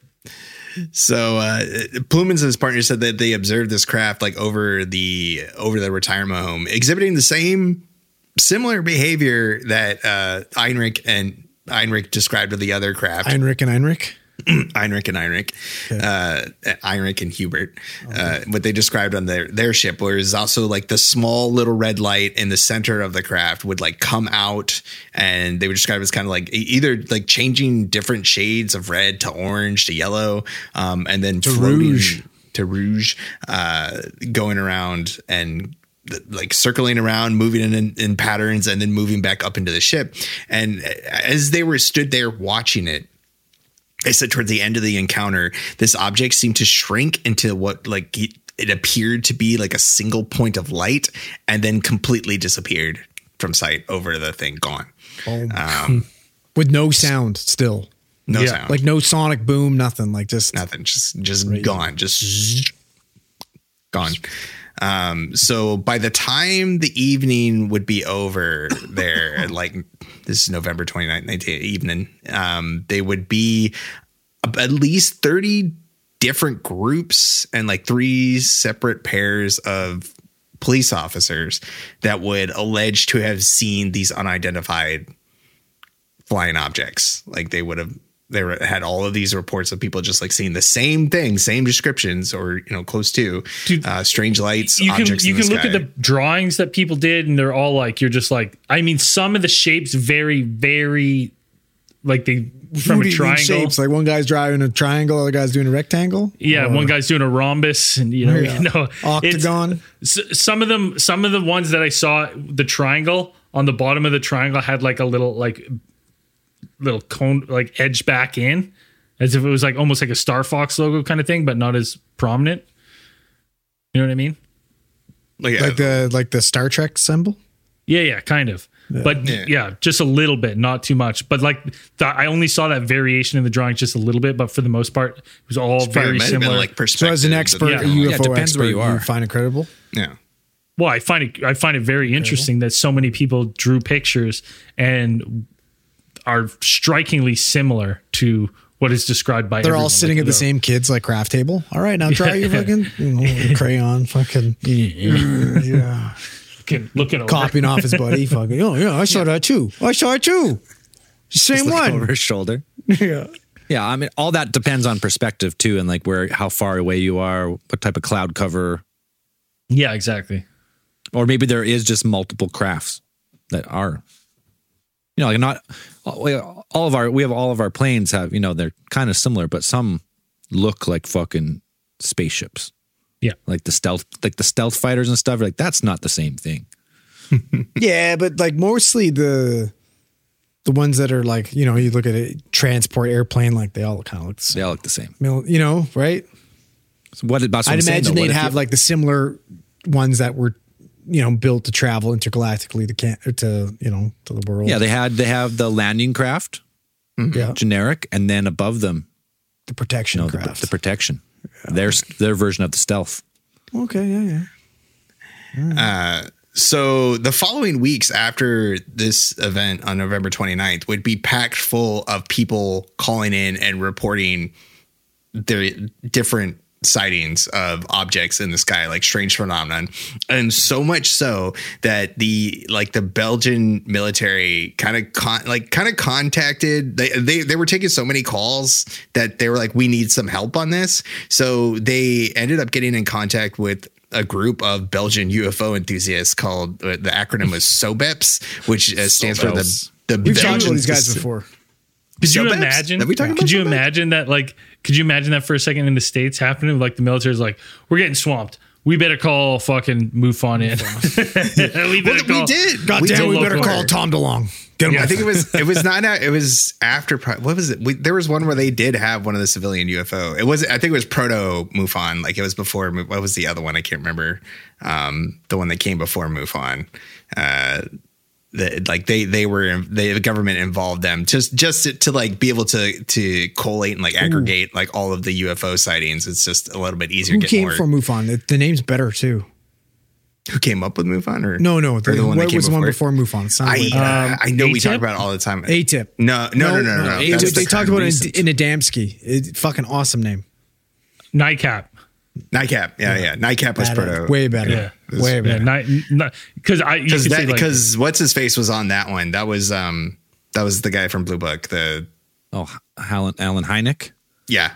So uh, Plumans and his partner said that they observed this craft like over the over the retirement home, exhibiting the same similar behavior that uh, Heinrich and Heinrich described of the other craft. Heinrich and Heinrich. Heinrich and Heinrich, uh, Heinrich and Hubert, uh, what they described on their, their ship, where is also like the small little red light in the center of the craft would like come out, and they would describe it as kind of like e- either like changing different shades of red to orange to yellow, um, and then To floating rouge. to rouge, uh, going around and like circling around, moving in, in in patterns, and then moving back up into the ship. And as they were stood there watching it, I said towards the end of the encounter, this object seemed to shrink into what like it, it appeared to be like a single point of light, and then completely disappeared from sight over the thing, gone. Oh, Um, with no sound still. no Yeah, sound, Like no sonic boom, nothing. Like just nothing, just just gone, just gone. Um, so by the time the evening would be over there, like this is November twenty-ninth, nineteen evening, um, they would be at least thirty different groups and like three separate pairs of police officers that would allege to have seen these unidentified flying objects. Like they would have, they were, had all of these reports of people just like seeing the same thing, same descriptions, or, you know, close to Dude, uh, strange lights, You can objects you in the can look sky. at the drawings that people did, and they're all like, you're just like, I mean, some of the shapes very, very like they from fruity a triangle. shapes. Like one guy's driving a triangle, other guy's doing a rectangle. Yeah, Or- one guy's doing a rhombus, and you know, Yeah. you know Octagon. it's- s- some of them, some of the ones that I saw, the triangle on the bottom of the triangle had like a little like little cone, like edge back in, as if it was like almost like a Star Fox logo kind of thing, but not as prominent. You know what I mean? like, like the like the Star Trek symbol. Yeah, yeah, kind of. But Yeah. yeah. just a little bit, not too much. But like the, I only saw that variation in the drawing just a little bit, but for the most part, it was all Probably very might have been, similar. like So perspective. as an expert, Yeah. a U F O Yeah, it depends expert, where you are. find it credible. yeah. Well, I find it I find it very interesting that so many people drew pictures and are strikingly similar to what is described by They're everyone. all sitting Like, at the the- same kids like craft table. All right, now try your fucking you know, crayon, fucking yeah, Looking, looking over. copying off his buddy. Fucking oh yeah, I saw that too. I saw it too. Same Just looking one. over his shoulder. Yeah. Yeah, I mean, all that depends on perspective too, and like where, how far away you are, what type of cloud cover, Yeah, exactly. or maybe there is just multiple crafts that are, you know, like not all of our, we have all of our planes have, you know, they're kind of similar, but some look like fucking spaceships. Yeah. Like the stealth, like the stealth fighters and stuff. Like that's not the same thing. Yeah, but like mostly the the ones that are like, you know, you look at a transport airplane, like they all kind of look the same. They all look the same. You know, right? So what? That's what I'd I'm saying, imagine though. What they'd if have you- like the similar ones that were, you know, built to travel intergalactically to can to you know to the world. yeah, they had they have the landing craft, yeah, generic, and then above them, the protection you know, the, craft. the protection. Their their version of the stealth. okay, yeah, yeah. So the following weeks after this event on November twenty-ninth would be packed full of people calling in and reporting their different sightings of objects in the sky, like strange phenomenon, and so much so that the like the Belgian military kind of con- like kind of contacted they, they they were taking so many calls that they were like, we need some help on this. So they ended up getting in contact with a group of Belgian U F O enthusiasts called uh, the acronym was SOBEPS, which uh, stands for the the We've talked about Belgian these guys Soc- before. Could you Sobeps? imagine? Have we talked about could you Sobeps? imagine that? Like, could you imagine that for a second in the States happening? Like the military's like, we're getting swamped. We better call fucking MUFON in. we, better Well, we call, did. God We damn, did we better local- call Tom DeLonge. Get him Yeah, on I think the it was. It was not. It was after. What was it? We, there was one where they did have one of the civilian U F O. It was. I think it was proto MUFON. Like it was before. What was the other one? I can't remember. Um, the one that came before MUFON. Uh, the, like they they were they, the government involved them just just to, to like be able to to collate and like aggregate like all of the U F O sightings. It's just a little bit easier. Who to get came more. from MUFON? The, the name's better too. Who came up with MUFON? Or No, no. or The, the one that what came was the one before? before MUFON? It sounded I like uh, Um, I know we A-Tip? talk about it all the time. A-Tip. No, no, no, no, no. no. They, That's they the talked about it recent. in, in Adamski. It, fucking awesome name. Nightcap. Nightcap. Yeah, yeah. Nightcap was Better. proto. Way better. Yeah. Way Yeah, better. night, because I Because because that like, because what's his face was on that one. That was um that was the guy from Blue Book. The Oh, Alan, Alan Hynek. yeah.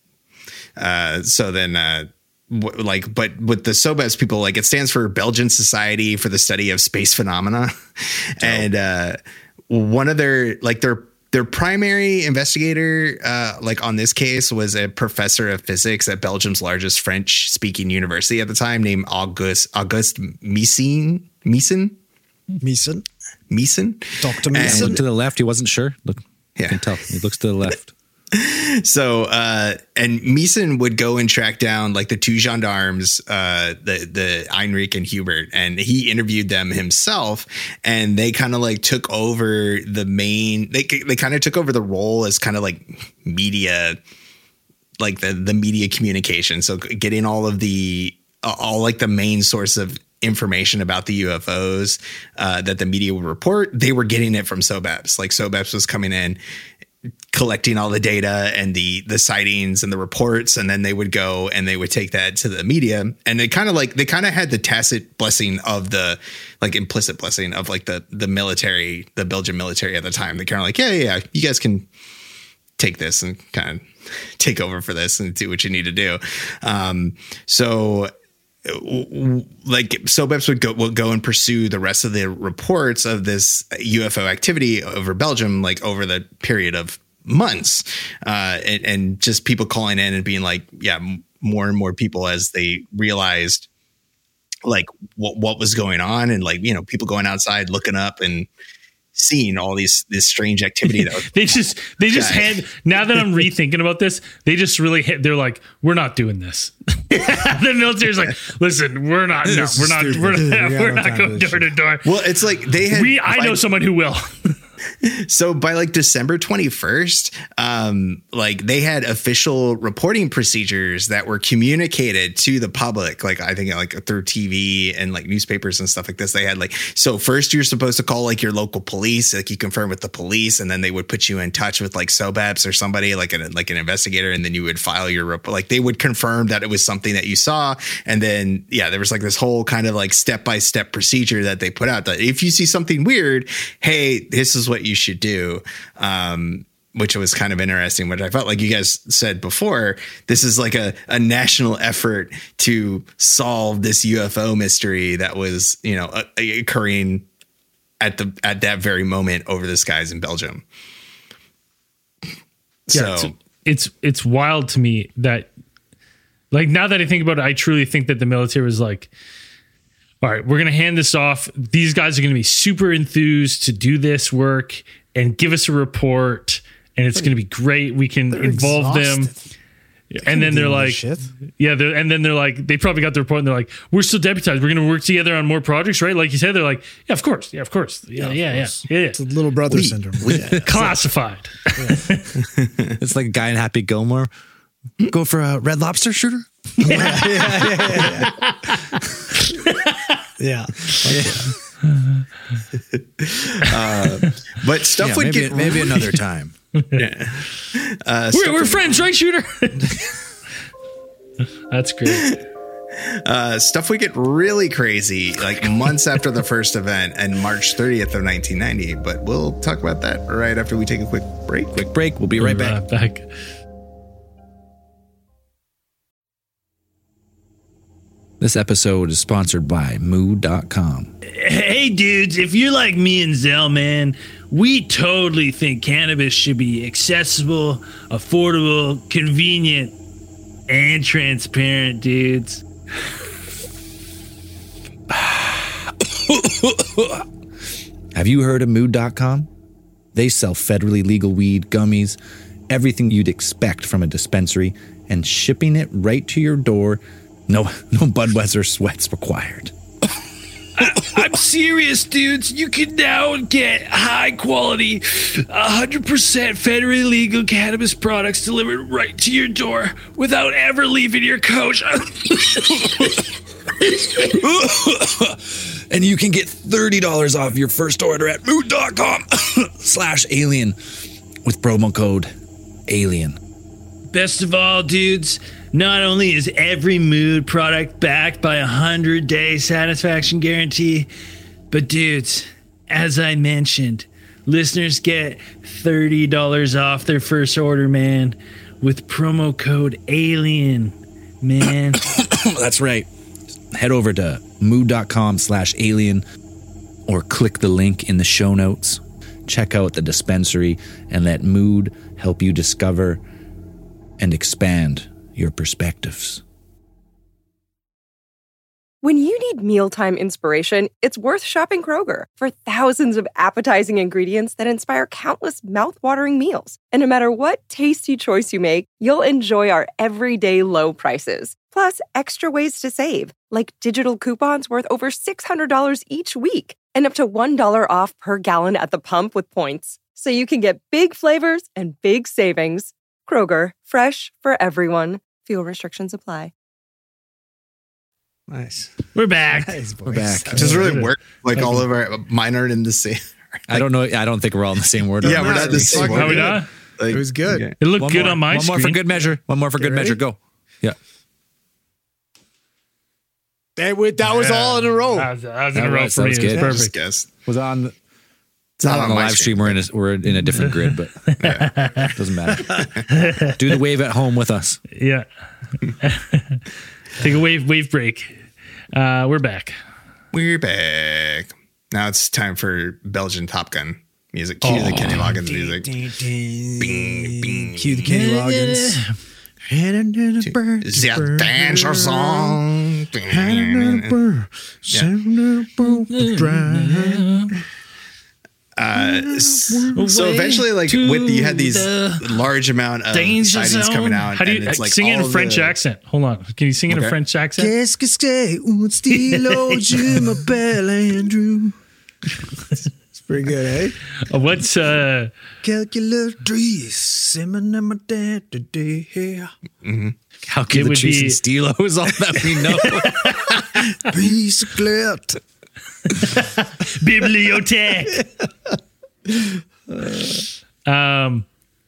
Uh, so then uh, w- like, but with the SOBEPS people, like it stands for Belgian Society for the Study of Space Phenomena, and uh, one of their like their their primary investigator uh, like on this case was a professor of physics at Belgium's largest French speaking university at the time, named Auguste Auguste Meessen Meessen Meeson. Meessen. Doctor And- Meeson. Look to the left. He wasn't sure. Look, Yeah. you can tell. He looks to the left. So, uh, and Meeson would go and track down like the two gendarmes, uh, the, the Heinrich and Hubert, and he interviewed them himself. And they kind of like took over the main, they, they kind of took over the role as kind of like media, like the, the media communication. So getting all of the, all like the main source of information about the U F Os, uh, that the media would report, they were getting it from SOBEPS. Like SOBEPS was coming in, collecting all the data and the the sightings and the reports, and then they would go and they would take that to the media, and they kind of like they kind of had the tacit blessing of the like implicit blessing of like the the military, the Belgian military at the time. They kind of like, yeah, yeah, yeah, you guys can take this and kind of take over for this and do what you need to do. Um, so like SOBEPS would go would go and pursue the rest of the reports of this U F O activity over Belgium, like over the period of months, uh, and, and just people calling in and being like, yeah, m- more and more people as they realized like what what was going on, and like, you know, people going outside looking up and seeing all these this strange activity that was they just they just Yeah. had. Now that I'm rethinking about this, they just really hit. They're like, we're not doing this. The military's like, listen, we're not. No, This we're is not. stupid. We're We not. got We're no not time for going this door to door. well, it's like they had We. I by- know someone who will. So by like December twenty-first, um, like they had official reporting procedures that were communicated to the public. Like I think like through T V and like newspapers and stuff like this. They had like, so first you're supposed to call like your local police, like you confirm with the police, and then they would put you in touch with like SOBEPS or somebody like an like an investigator, and then you would file your report. Like they would confirm that it was something that you saw, and then yeah, there was like this whole kind of like step by step procedure that they put out that if you see something weird, hey, this is what you should do. Um, which was kind of interesting, which I felt like you guys said before, this is like a, a national effort to solve this U F O mystery that was, you know, uh, occurring at the, at that very moment over the skies in Belgium. Yeah, So it's, it's it's wild to me that, like, now that I think about it, I truly think that the military was like, all right, we're going to hand this off. These guys are going to be super enthused to do this work and give us a report, and it's going to be great. We can involve them. And then they're deal with like, shit. yeah, they're, and then they're like, they probably got the report and they're like, we're still deputized. We're going to work together on more projects, right? Like you said, they're like, yeah, of course. Yeah, of course. Yeah, yeah, yeah, yeah, yeah. It's a little brother syndrome. Yeah. Classified. It's like a guy in Happy Gilmore. Go for a Red Lobster shooter. Yeah. but stuff Yeah, would maybe, get maybe another time. uh, We're, stuff we're would- friends, right, shooter? That's great. Uh, stuff would get really crazy like months after the first event and March thirtieth of nineteen ninety. But we'll talk about that right after we take a quick break. Quick break. We'll be right back. back. This episode is sponsored by moo dot com. Hey, dudes, if you're like me and Zell, man, we totally think cannabis should be accessible, affordable, convenient, and transparent, dudes. Have you heard of moo dot com? They sell federally legal weed, gummies, everything you'd expect from a dispensary, and shipping it right to your door. No, no Budweiser sweats required. I, I'm serious, dudes. You can now get high quality, one hundred percent federally legal cannabis products delivered right to your door without ever leaving your couch. And you can get thirty dollars off your first order at moo dot com slash alien with promo code alien. Best of all, dudes, not only is every Mood product backed by a hundred-day satisfaction guarantee, but dudes, as I mentioned, listeners get thirty dollars off their first order, man, with promo code ALIEN, man. That's right. Head over to moo dot com slash alien or click the link in the show notes. Check out the dispensary and let Mood help you discover and expand your perspectives. When you need mealtime inspiration, it's worth shopping Kroger for thousands of appetizing ingredients that inspire countless mouth-watering meals. And no matter what tasty choice you make, you'll enjoy our everyday low prices. Plus, extra ways to save, like digital coupons worth over six hundred dollars each week and up to one dollar off per gallon at the pump with points. So you can get big flavors and big savings. Kroger, fresh for everyone. Fuel restrictions apply. Nice. We're back. Nice, boys. We're back. It just really work. Like all of our mine aren't in the same. I don't know. I don't think we're all in the same order. Yeah, we're not the same. Are we not? Like, It was good. okay. It looked One good more. on my One screen. more for good measure. One more for good ready? measure. Go. Yeah. That, wa- that was all in a row. That was, that was in That a row was- for that me. was It was good. I just perfect. guessed. Was on. The, It's not on on the my live stream. We're in a we're in a different grid, but doesn't matter. Do the wave at home with us. Yeah. Take a wave wave break. Uh, we're back. We're back. Now it's time for Belgian Top Gun music. Cue the Kenny Loggins music. Bing, bing. Cue the Kenny Loggins. The Danger Song. Uh, s- so eventually, like with you had these large amount of Danger sightings zone. coming out, How do you and it's like sing it in all a French the- accent? Hold on. Can you sing it in Okay. a French accent? Qu'est-ce que c'est un stylo, je m'appelle Andrew. It's pretty good, eh? Uh, What's uh? Calculatrice, simon and my dad today. Calculatrice be- and Stilo is all that we know. Bicyclette. Bibliothèque. um.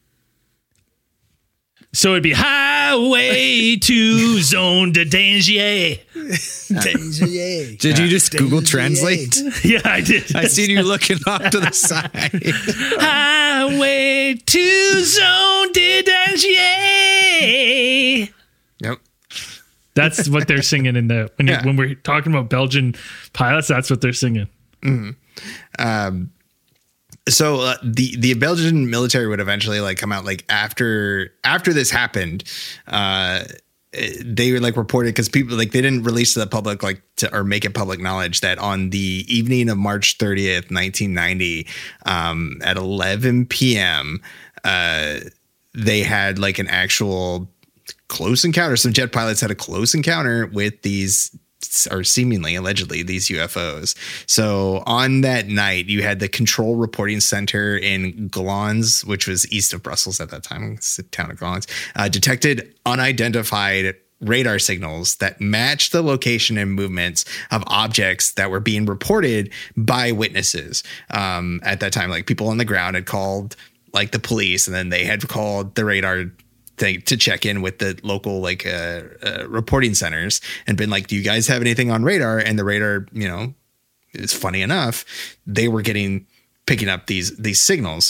So it'd be highway to zone de danger. Did you just Google Translate? Yeah, I did. I seen you looking off to the side. Highway to zone de danger. Yep. That's what they're singing in the when, you, Yeah. when we're talking about Belgian pilots. That's what they're singing. Um, so uh, the the Belgian military would eventually like come out like after after this happened. Uh, they were like reported because people like they didn't release to the public like to or make it public knowledge that on the evening of March thirtieth, nineteen ninety, um, at eleven p.m. Uh, they had like an actual close encounter. Some jet pilots had a close encounter with these, or seemingly allegedly these U F Os. So on that night, you had the Control Reporting Center in Glans, which was east of Brussels at that time, it's the town of Glans, uh, detected unidentified radar signals that matched the location and movements of objects that were being reported by witnesses. Um, at that time, like people on the ground had called like the police, and then they had called the radar to, to check in with the local like uh, uh, reporting centers and been like, do you guys have anything on radar? And the radar, you know, is funny enough, they were getting picking up these these signals.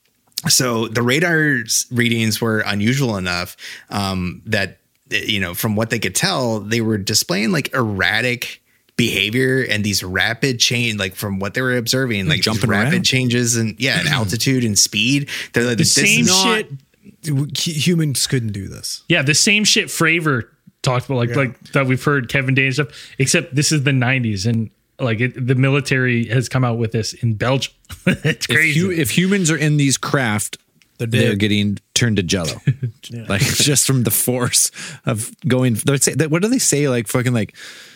So the radar's readings were unusual enough um, that, you know, from what they could tell, they were displaying like erratic behavior and these rapid change, like from what they were observing, like jumping rapid around. changes and yeah, in altitude and speed. They're like, The this same is not, shit. Humans couldn't do this. Yeah, the same shit Fravor talked about, like Yeah. like that we've heard Kevin Day and stuff. Except this is the nineties, and like it, the military has come out with this in Belgium. It's If, crazy. hu- if humans are in these craft, they're, dead. getting turned to jello, like just from the force of going. They say that. What do they say? Like fucking like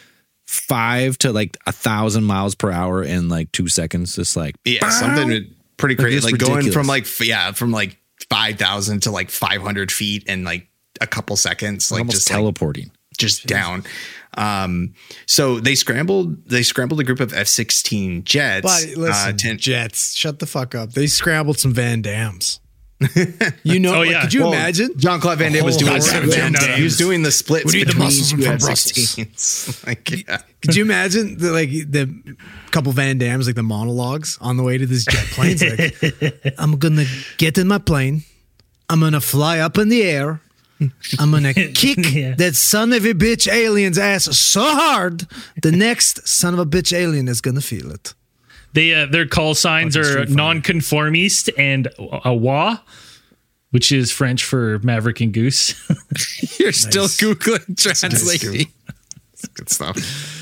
five to like a thousand miles per hour in like two seconds. Just like yeah, something pretty Like, crazy. it's Like, going ridiculous. from like, f- yeah, from like five thousand to like five hundred feet in like a couple seconds, like almost just like, teleporting. just down. Um, so they scrambled, they scrambled a group of F sixteen jets. But listen, uh, to- Jets, shut the fuck up. They scrambled some Van Dams. You know, Oh, like, yeah. could you Well, imagine? Jean-Claude Van Damme was Oh, doing God, some Van Van Damme. He was doing the splits We need the between muscles from- two from F Brussels. sixteens. Like, yeah. Could you imagine the like the couple Van Dams, like the monologues on the way to this jet plane? It's like, I'm gonna get in my plane. I'm gonna fly up in the air. I'm gonna kick Yeah. that son of a bitch alien's ass so hard, the next son of a bitch alien is gonna feel it. They uh, their call signs Fucking are Street Fighter. nonconformiste and a wa, which is French for Maverick and Goose. You're still googling translating. Good stuff.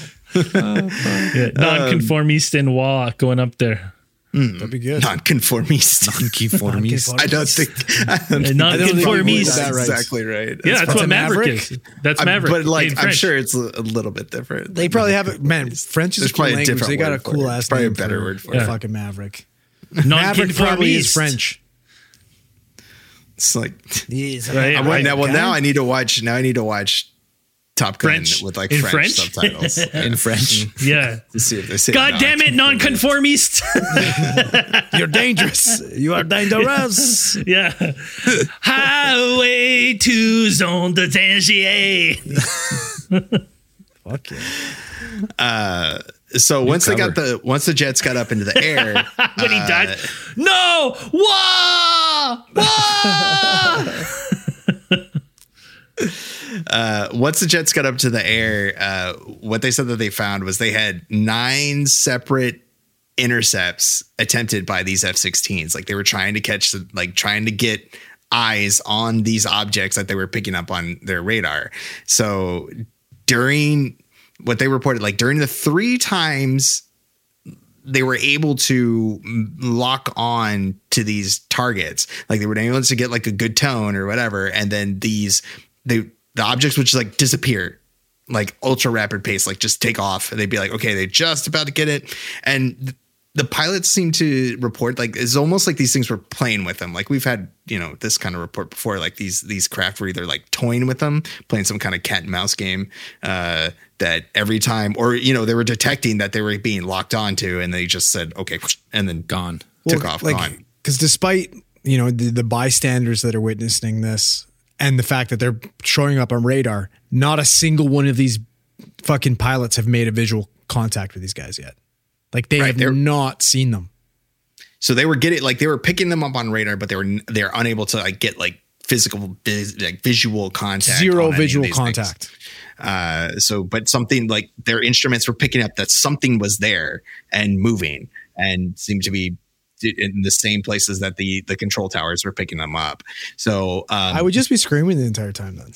Yeah, nonconformiste and wa going up there. That'd be good. Nonconformist. Nonconformist. I don't think. I don't think Nonconformiste. that's right. exactly right. Yeah, that's what a Maverick, Maverick? is. That's I'm- Maverick. But like, in I'm French. sure it's a, a little bit different. They probably have it. Man, French is There's a cool probably a language. different They got a word for cool it. ass Probably a name better for, word for for it. fucking Maverick. Maverick probably is Nonconformiste. French. It's like, Yes, Right, I, right. now, well, Okay. now I need to watch. Now I need to watch Top Gun French. with like In French, French? subtitles In French. Yeah. to see if they say. God damn it, nonconformiste. You're dangerous. You are dangerous. Yeah. Highway to Zone de Tangier. Fuck yeah. So once they got cover. the once the jets got up into the air, When he died. No! Wah! Wah! uh, once the jets got up to the air, uh, what they said that they found was they had nine separate intercepts attempted by these F sixteens. Like they were trying to catch, the, like trying to get eyes on these objects that they were picking up on their radar. So during what they reported, like during the three times they were able to lock on to these targets, like they were able to get like a good tone or whatever. And then these, they, the objects would just like disappear, like ultra rapid pace, like just take off. And they'd be like, okay, they're just about to get it. And th- the pilots seem to report like it's almost like these things were playing with them. Like we've had, you know, this kind of report before, like these, these craft were either like toying with them, playing some kind of cat and mouse game, uh, that every time, or, you know, they were detecting that they were being locked onto and they just said, okay, and then Gone. took Well, off, like, gone. because despite you know the, the bystanders that are witnessing this and the fact that they're showing up on radar, not a single one of these fucking pilots have made a visual contact with these guys yet. Like they Right, have they're- not seen them. So they were getting like they were picking them up on radar, but they were they're unable to like get like physical vis- like visual contact. Zero on any of visual these things. contact. Uh, so, but something like their instruments were picking up that something was there and moving, and seemed to be in the same places that the the control towers were picking them up. So um, I would just be screaming the entire time then.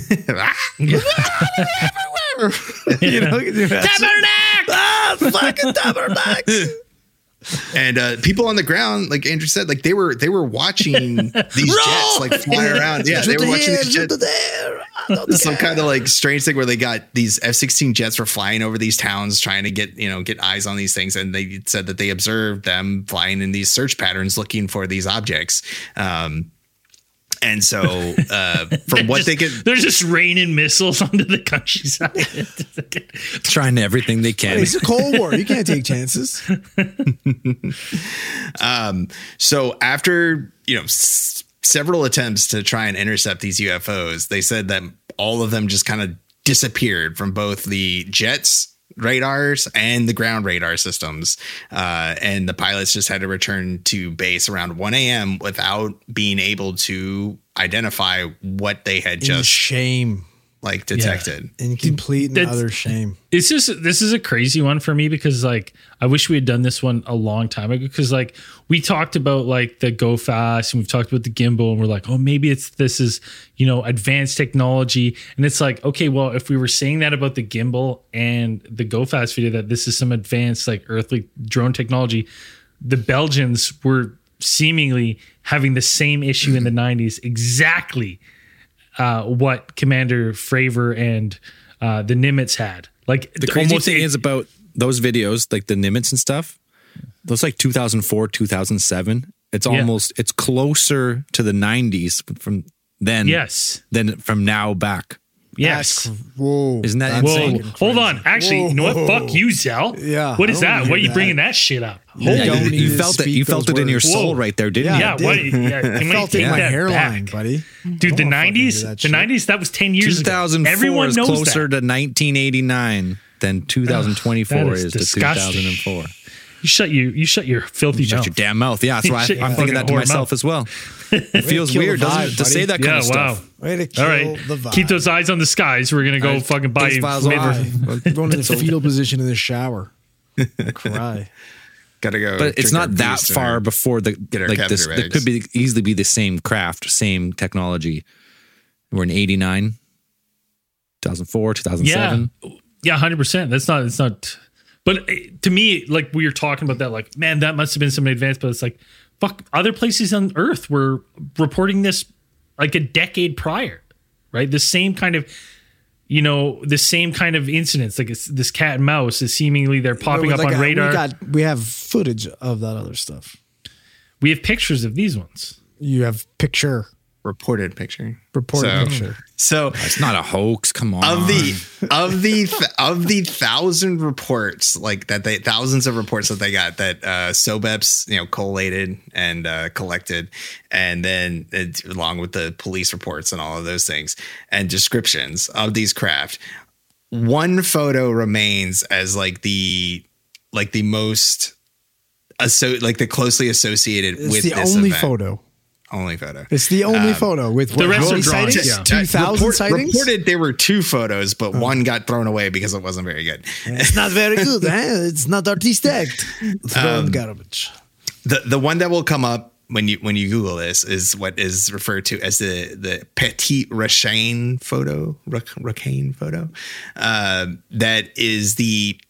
You know, can you imagine? Ah, fucking tabernacle. and uh, people on the ground, like Andrew said, like they were they were watching these jets like fly around. Yeah, they were watching these jets. Some kind of like strange thing where they got these F sixteen jets were flying over these towns trying to get, you know, get eyes on these things. And they said that they observed them flying in these search patterns looking for these objects. Um, and so uh, from what Just- they could, They're just raining missiles onto the countryside. Trying everything they can. It's a Cold War. You can't take chances. um, so after, you know, s- several attempts to try and intercept these U F Os. They said that all of them just kind of disappeared from both the jets radars and the ground radar systems. Uh, and the pilots just had to return to base around one a.m. without being able to identify what they had In just shame. like detected. In complete and That's- utter shame. It's just this is a crazy one for me because like I wish we had done this one a long time ago because like we talked about like the Go Fast and we've talked about the gimbal and we're like, oh, maybe it's this is, you know, advanced technology. And it's like, okay, well, if we were saying that about the gimbal and the Go Fast video, that this is some advanced like earthly drone technology, the Belgians were seemingly having the same issue in the nineties, exactly uh, what Commander Fravor and uh, the Nimitz had. Like The crazy almost thing it- is about those videos, like the Nimitz and stuff. Those like two thousand four, two thousand seven. It's Yeah. almost it's closer to the nineties from then. yes, Than from now back. yes. That's, whoa. Isn't that That's Whoa, insane? fucking hold crazy. on. Actually, you know what? Whoa. Fuck you, Zell. Yeah, What is I don't that? wanna Why are hear you bringing that. that shit up? Yeah, Yeah, don't you, need you to felt it. speak You felt those it in your words. soul Whoa. right there, didn't Yeah, you? Yeah, I what? did. Yeah, can I we felt it take in my that hairline, back? buddy. Dude, Don't the wanna fucking nineties, hear that the shit. nineties, that was ten years two ago. thousand four Everyone is knows closer that. to nineteen eighty-nine than two thousand twenty-four That is is to disgusting. two thousand four. You shut you, you shut your filthy Shut mouth. your damn mouth. Yeah, that's why Shut your I'm thinking that to fucking whore myself mouth. as well. It feels kill the weird, doesn't vibe, it, to buddy. say that kind Yeah, of stuff. wow. Way to kill All right, the vibe. keep those eyes on the skies. We're gonna go All right, fucking buy you X-Files flavor. on. Cry. Going to the fetal position in the shower. Cry. Gotta go. But it's drink our not that boost and far our- before the Get our like this. catheter It could be easily be the same craft, same technology. We're in eighty-nine, two thousand four, two thousand Yeah, seven. yeah, hundred percent. That's not. It's not. But uh, to me, like we were talking about that, like man, that must have been some advance. But it's like, fuck, other places on Earth were reporting this like a decade prior, right? The same kind of, you know, the same kind of incidents. Like it's this cat and mouse is seemingly they're popping up Like, on uh, radar. We, got, we have footage of that other stuff. We have pictures of these ones. You have picture, reported picture. reported So- picture. So It's not a hoax. Come on. of the of the th- of the thousand reports like that they thousands of reports that they got that uh SOBEPS you know collated and uh collected and then it, along with the police reports and all of those things and descriptions of these craft, one photo remains as like the like the most so like the closely associated It's with the this only event. photo. Only photo. It's the only photo with the what, rest how are many drawings, sightings? yeah. two thousand Report- sightings? Reported there were two photos, but one got thrown away because it wasn't very good. It's not very good. Eh? It's not artistic. Throw Um, in garbage. The the one that will come up when you when you Google this is what is referred to as the the Petit Racine photo, Racine photo. Uh, that is the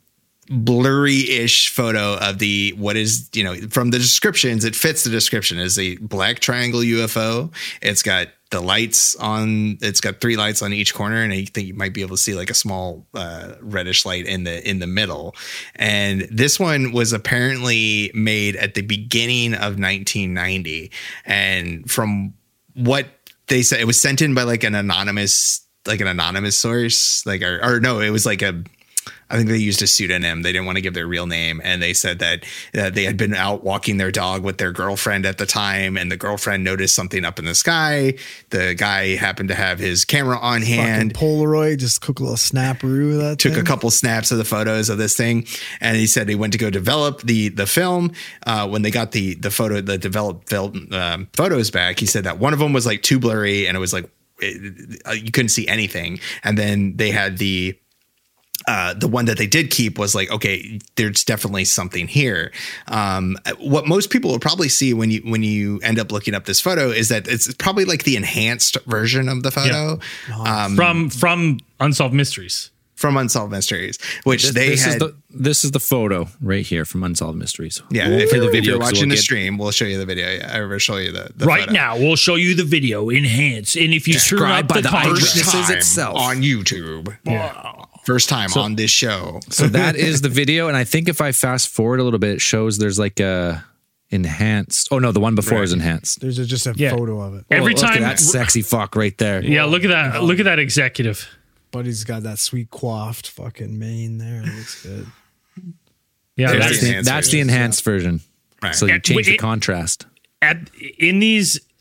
blurry-ish photo of the what is you know from the descriptions. It fits the description as a black triangle U F O. It's got the lights on. It's got three lights on each corner, and I think you might be able to see like a small uh, reddish light in the in the middle. And this one was apparently made at the beginning of nineteen ninety, and from what they said, it was sent in by like an anonymous like an anonymous source, like or, or no, it was like a. I think they used a pseudonym. They didn't want to give their real name. And they said that uh, they had been out walking their dog with their girlfriend at the time. And the girlfriend noticed something up in the sky. The guy happened to have his camera on hand. Fucking Polaroid, just cook a little snapperoo of that Took thing. a couple snaps of the photos of this thing, and he said he went to go develop the the film. Uh, when they got the the photo, the developed film um, photos back, he said that one of them was like too blurry, and it was like it, uh, you couldn't see anything. And then they had the Uh, the one that they did keep was like, okay, there's definitely something here. Um, what most people will probably see when you when you end up looking up this photo is that it's probably like the enhanced version of the photo um, from from Unsolved Mysteries. from Unsolved Mysteries, which This, they this had. is the this is the photo right here from Unsolved Mysteries. Yeah, We'll if, play you're, the if video you're 'cause watching we'll the get- stream, we'll show you the video. Yeah, I will show you the, the Right photo. now, we'll show you the video enhance, and if you turn Described up by the, the contrast, First eyewitnesses time itself. on YouTube. First time on this show. So that is the video, and I think if I fast forward a little bit, it shows there's like a enhanced. Oh no, the one before Right. is enhanced. There's a, just a Yeah. photo of it. every Oh, look at time, that sexy fuck right there. yeah, look at that, look at that executive. Buddy's got that sweet coiffed fucking mane there. It looks good. Yeah, There's that's the That's the, that's the enhanced version. Right. So you Yeah, change the it- contrast. at in these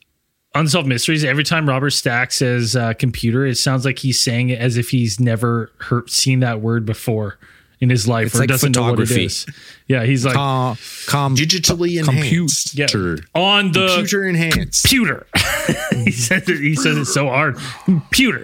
Unsolved Mysteries, every time Robert Stack says uh, computer, it sounds like he's saying it as if he's never heard, seen that word before in his life, It's or like doesn't know what it photography. is. Yeah, he's like Com, com, Digitally enhanced. yeah, computer. on the Computer enhanced. computer. he says it. He says it so hard. Computer.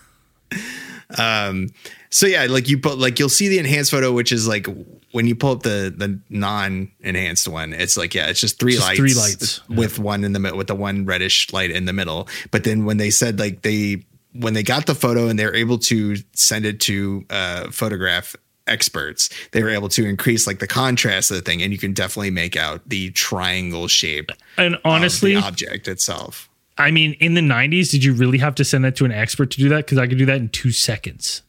Um, so yeah, like you put, like you'll see the enhanced photo, which is like when you pull up the the non-enhanced one, it's like, yeah, it's just three Just lights, three lights. with one in the middle, with the one reddish light in the middle. But then when they said like they when they got the photo and they're able to send it to uh, photograph experts, they were able to increase like the contrast of the thing, and you can definitely make out the triangle shape And honestly, of the object itself. I mean, in the nineties, did you really have to send that to an expert to do that? Because I could do that in two seconds.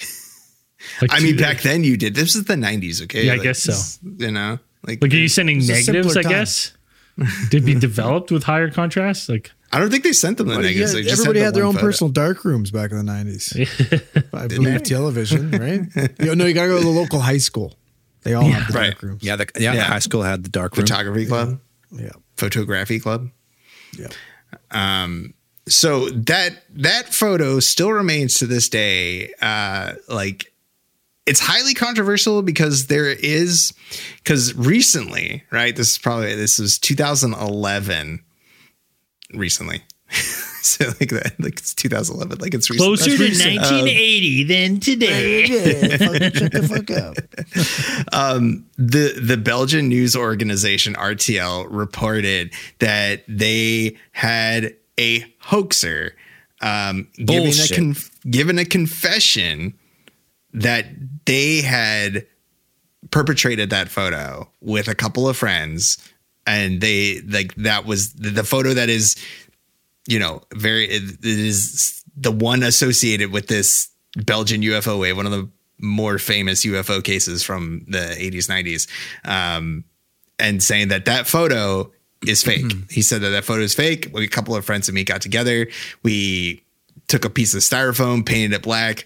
Like I mean, two- back then you did. This is the nineties, okay? Yeah, I Like, guess so. this- You know, like, Like, are you sending It's a negatives? simpler I time. guess to be developed with higher contrast. Like, I don't think they sent them the Yeah, negatives. They just everybody the had their one own photo. personal dark rooms back in the nineties. I believe television, right? You no, you gotta go to the local high school. They all have the Right. dark rooms. Yeah, the, yeah, Yeah. the high school had the dark room. Photography club, Yeah. photography club. Yeah. Um, so that that photo still remains to this day. Uh, like it's highly controversial because there is because recently, right? This is probably this was two thousand eleven. Recently, so like that, like it's two thousand eleven, like it's recent. closer to recent. nineteen eighty than today. Yeah, fucking shut the fuck up. Um, the the Belgian news organization R T L reported that they had a hoaxer um, giving a Bullshit. conf- given a confession that they had perpetrated that photo with a couple of friends, and they like that was the, the photo that is, you know, very it, it is the one associated with this Belgian U F O wave, one of the more famous U F O cases from the eighties, nineties, um, and saying that that photo is fake. He said that that photo is fake. A couple of friends and me got together. We took a piece of styrofoam, painted it black,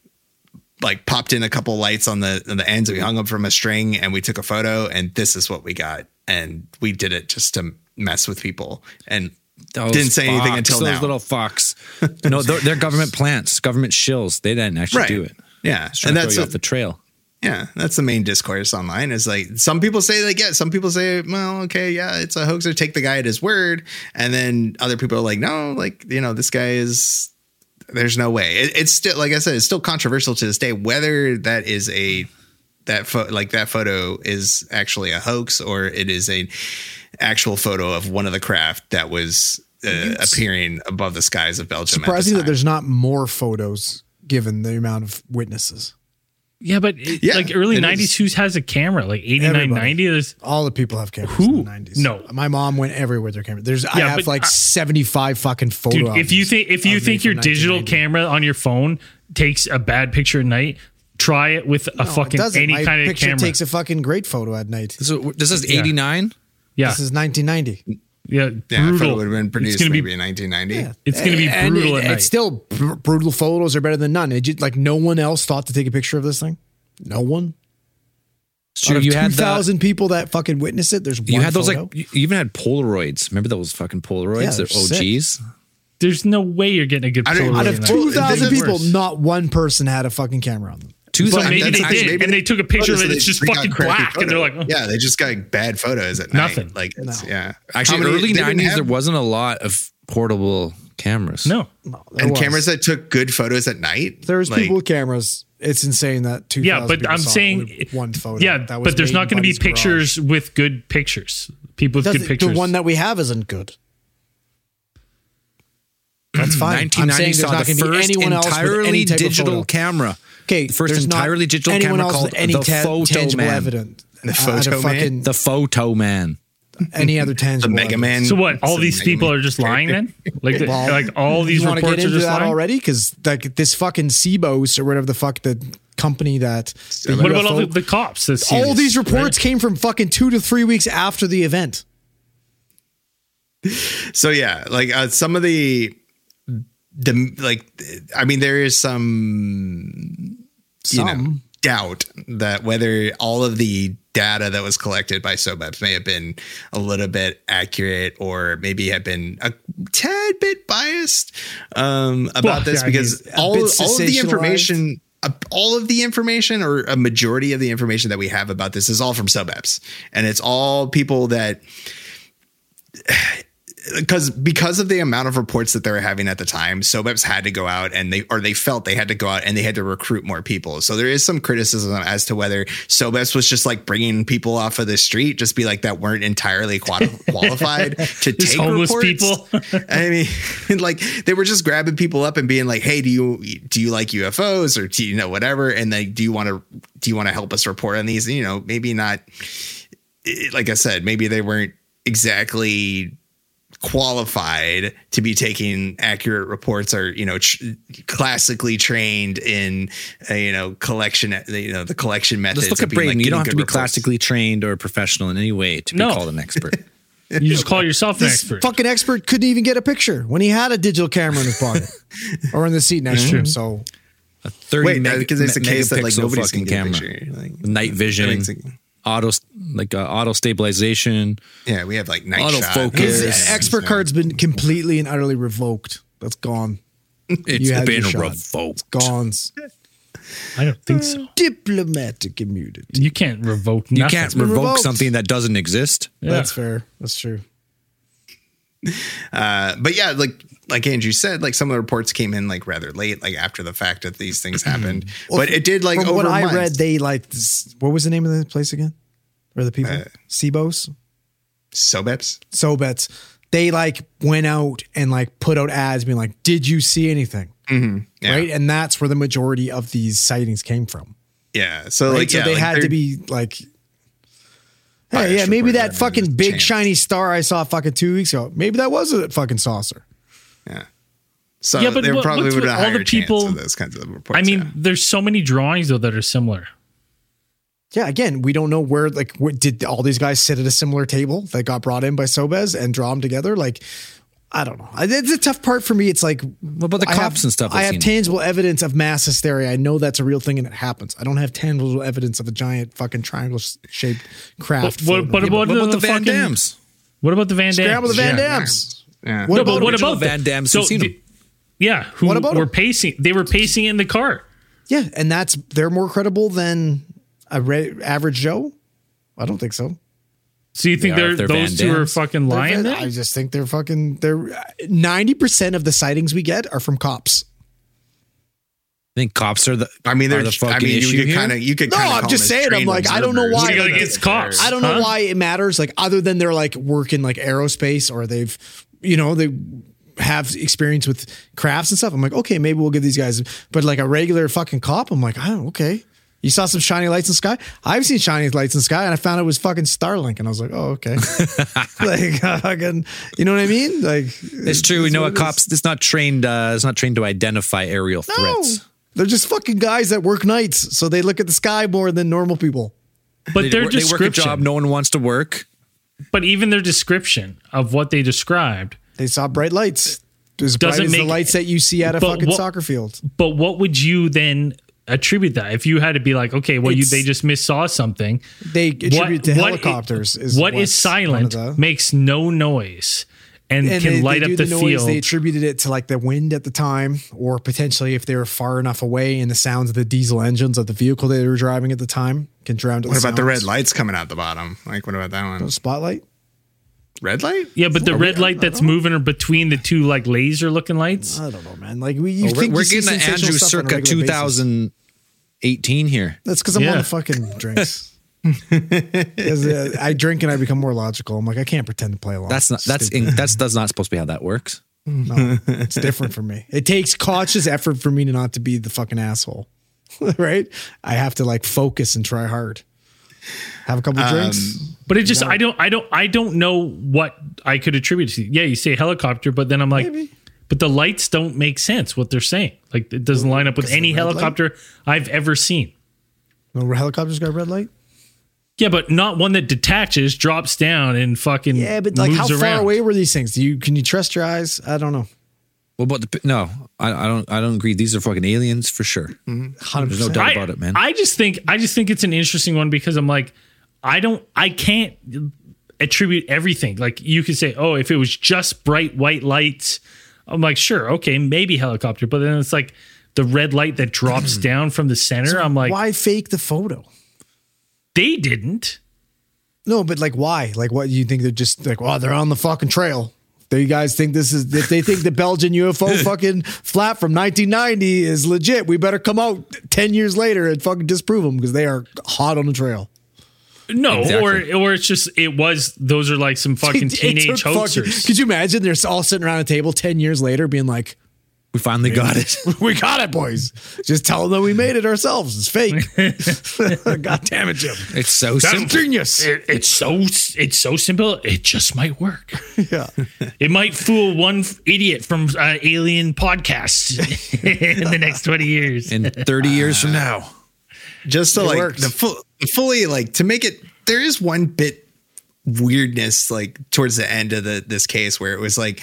like popped in a couple lights on the on the ends. We hung them from a string, and we took a photo. And this is what we got. And we did it just to mess with people. And Those didn't say anything fucks, until those now. little fucks. No, they're, they're government plants, government shills. They didn't actually Right. do it. Yeah, Just and trying to that's throw you a- off the trail. Yeah, that's the main discourse online. Is like some people say like, yeah, some people say, well, okay, yeah, it's a hoax, or take the guy at his word, and then other people are like, no, like, you know, this guy is. There's no way. It, it's still, like I said, it's still controversial to this day whether that is a that pho- like that photo is actually a hoax or it is a actual photo of one of the craft that was uh, appearing above the skies of Belgium. Surprising at that the time. there's not more photos given the amount of witnesses. Yeah, but it, Yeah, like early it nineties, who has a camera? Like eighty-nine, Everybody. ninety? There's All the people have cameras Who? in the nineties. No. My mom went everywhere with their camera. There's I Yeah, have but like I- seventy-five fucking photo dude. If you albums think if you of me think your from digital nineteen ninety. camera on your phone takes a bad picture at night, try it with a No, it fucking doesn't. any My kind of picture camera. takes a fucking great photo at night. This is, this is eighty-nine. yeah, This is nineteen ninety. yeah, yeah, I thought brutal. it would have been It's produced gonna maybe be in nineteen ninety. Yeah. it's gonna be And brutal it- at night. It's still br- brutal photos are better than none. It just, like no one else thought to take a picture of this thing. No one. It's true. Out of You two had the, thousand people that fucking witnessed it, there's one you had those photo. like you even had Polaroids. Remember those fucking Polaroids? Yeah, They're they're sick. O Gs. There's no way you're getting a good I don't- photo out of of that. two thousand This is people, worse. not one person had a fucking camera on them. Two So But maybe that's they actually- did, maybe and they took a picture of So it. they- It's just they got fucking crappy black, and they're like, photos. oh. yeah, they just got bad photos at Nothing. night. Like, it's, No. yeah. Actually, How many- early they didn't nineties, have- there wasn't a lot of portable cameras. no. No, there and was. cameras that took good photos at night. There's like, people with cameras. It's insane that two. Yeah, but I'm saying one photo. Yeah, that was but there's made not in going to be Buddy's garage. pictures with good pictures. People with Does- good pictures. The one that we have isn't good. That's fine. nineteen I'm ninety saying there's saw not the going to be first anyone else with entirely any type digital of photo. camera. Okay, The first there's not entirely digital anyone camera else called with any the ta- Photo tangible Man. evidence. The out Photo of Man? fucking The Photo Man. any other tangible. The Mega Man. evidence. so what? All It's a these Mega people Man are just lying then? Like, the, Well, like all these you want to reports get are into just that lying? already? Because like this fucking Cebos or whatever the fuck the company that. the What about U F O all the, the cops? that see all this, these reports right? came from fucking two to three weeks after the event. So yeah, like uh, some of the, the like, I mean, there is some, you know, Some. doubt that whether all of the data that was collected by SOBEPS may have been a little bit accurate, or maybe have been a tad bit biased um, about Well, this, yeah, because I mean, a all, bit all of the sensationalized. information, uh, all of the information, or a majority of the information that we have about this is all from SOBEPS, and it's all people that. Because because of the amount of reports that they were having at the time, SOBEPS had to go out and they or they felt they had to go out and they had to recruit more people. So there is some criticism as to whether SOBEPS was just like bringing people off of the street, just be like that weren't entirely quali- qualified to Just take homeless reports. people. I mean, like they were just grabbing people up and being like, "Hey, do you do you like U F Os or do you know whatever?" And like, do you want to do you want to help us report on these? You know, maybe not. Like I said, maybe they weren't exactly qualified to be taking accurate reports, or you know tr- classically trained in uh, you know collection you know the collection methods. Let's look at of being, Braden. like, You don't have getting to be good reports. classically trained or professional in any way to be No. called an expert. You just call yourself an This expert. fucking expert couldn't even get a picture when he had a digital camera in his pocket or in the seat next to him. So A thirty Wait, meg- because it's a me- case that like megapixel nobody's fucking gonna get a camera, picture. Like, night vision, that makes it- auto like uh, auto stabilization. yeah, we have like night Autofocus. shot. his Yes. expert card's been completely and utterly revoked. That's gone. It's You had been your shot. revoked. Gone. I don't think so. Diplomatic immunity. You can't revoke You nothing. can't been revoke revoked. something that doesn't exist. Yeah. That's fair. That's true. Uh, but yeah, like like Andrew said, like some of the reports came in like rather late, like after the fact that these things happened. Well, but it did like From over what I months. read, they like this, what was the name of the place again? Or the people? Uh, SIBOs? SOBEPS. Sobets. They like went out and like put out ads being like, did you see anything? Yeah. Right. And that's where the majority of these sightings came from. Yeah. So Right. like so yeah, they like, had they're- to be like, hey, Bias yeah, maybe reporter, that I mean, fucking there's a big chance. shiny star I saw fucking two weeks ago, maybe that was a fucking saucer. Yeah. So Yeah, but there what- probably what's would with have all higher the people- chance of those kinds of reports. I mean, yeah. there's so many drawings though that are similar. Yeah, again, we don't know where, like, what, did all these guys sit at a similar table that got brought in by Sobez and draw them together? Like, I don't know. It's a tough part for me. It's like, What about the I cops have- and stuff? I I've have seen? tangible evidence of mass hysteria. I know that's a real thing and it happens. I don't have tangible evidence of a giant fucking triangle shaped craft. What, what, floating. what about What about the, the Van fucking, Dams? What about the Van Dams? Scramble the Van Yeah. Dams. yeah. What No, about but what original about Van the- Dams? So You've seen the- them. yeah, who What about were them? pacing? They were pacing in the car. Yeah, and that's they're more credible than a re- average Joe. I don't think so. So you think They are they're, if they're those Van two are Dams. fucking lying? They're- Then? I just think they're fucking. They're ninety percent of the sightings we get are from cops. I think cops are the. I mean, are there's. the I fucking mean, you issue could here? kind of. You could. No, kinda I'm call just them as saying, I'm trained like, I don't know observers. why- What do you got like, against cops? I don't know Huh? why it matters. Like, other than they're like working like aerospace or they've, you know, they have experience with crafts and stuff. I'm like, okay, maybe we'll give these guys, but like a regular fucking cop, I'm like, I don't, okay. You saw some shiny lights in the sky? I've seen shiny lights in the sky and I found it was fucking Starlink. And I was like, oh, okay. like, fucking, you know what I mean? Like, It's true. We know what what it is. cops. It's not trained. Uh, it's not trained to identify aerial No, threats. they're just fucking guys that work nights. So they look at the sky more than normal people. But They, their wor- they work a description, job no one wants to work. but even their description of what they described. They saw bright lights. As bright Doesn't as the make- lights that you see at a but fucking what- soccer field. But what would you then attribute that if you had to be like, okay, well, you It's- they just missaw something. They attribute to what helicopters. i- is what is what's silent, one of the- makes no noise, and, and can they, light they up do the, the noise. field. They attributed it to like the wind at the time, or potentially if they were far enough away and the sounds of the diesel engines of the vehicle they were driving at the time can drown out What about the red sounds. lights coming out the bottom? Like, what about that one? Spotlight? Red light? yeah, but the red light that's moving are between the two like laser looking lights. I don't know, man. Like we, you Oh, we're think we're you see getting the sensational Andrew stuff on a circa regular basis. twenty eighteen here. That's because I'm on Yeah. the fucking drinks. 'Cause, uh, I drink and I become more logical. I'm like, I can't pretend to play along. That's not. That's Stupid. in, that's that's not supposed to be how that works. No, it's different for me. It takes conscious effort for me to not to be the fucking asshole, right? I have to like focus and try hard. Have a couple Um, drinks. But it just I don't I don't I don't know what I could attribute it to. Yeah, you say helicopter, but then I'm like, Maybe. but the lights don't make sense. What they're saying, like it doesn't line up with 'Cause of any the red light? helicopter I've ever seen. No helicopters got red light. Yeah, but not one that detaches, drops down, and fucking Yeah, but like, how moves far around. away were these things? Do you can you trust your eyes? I don't know. What about the? pi- No, I, I don't. I don't agree. These are fucking aliens for sure. Hundred There's no percent. doubt I, about it, man. I just think I just think it's an interesting one because I'm like, I don't, I can't attribute everything. Like you could say, oh, if it was just bright white lights, I'm like, sure, okay, maybe helicopter. But then it's like the red light that drops down from the center. So I'm like, why fake the photo? They didn't. No, but like, why? Like, what you think they're just like, well, they're on the fucking trail. Do you guys think this is, if they think the Belgian U F O fucking flap from nineteen ninety is legit, we better come out ten years later and fucking disprove them because they are hot on the trail. No, Exactly. or or it's just, it was, those are like some fucking It teenage took hoaxers. fucking- could you imagine they're all sitting around a table ten years later being like, We finally got it. we got it, boys. Just tell them that we made it ourselves. It's fake. God damn it, Jim. It's so That's simple. Genius. It, it's so it's so simple. It just might work. Yeah. It might fool one f- idiot from uh, Alien podcast in the next twenty years. In thirty years from now. Just to It like works. the full, fully like to make it, there is one bit weirdness like towards the end of the this case where it was like,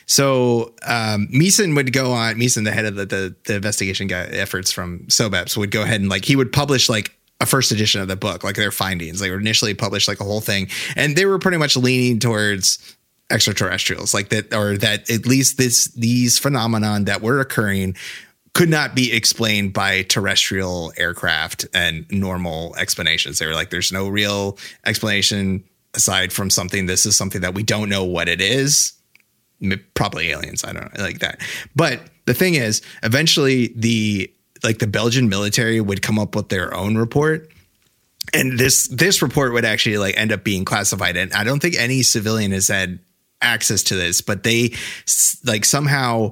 so um, Meeson would go on, Meeson, the head of the, the, the investigation guy efforts from SOBEPS, would go ahead and like, he would publish like a first edition of the book, like their findings. They were initially published like a whole thing. And they were pretty much leaning towards extraterrestrials, like that, or that at least this, these phenomenon that were occurring could not be explained by terrestrial aircraft and normal explanations. They were like, there's no real explanation aside from something. This is something that we don't know what it is. Probably aliens. I don't know, like that. But the thing is, eventually the like the Belgian military would come up with their own report. And this this report would actually like end up being classified. And I don't think any civilian has had access to this, but they like somehow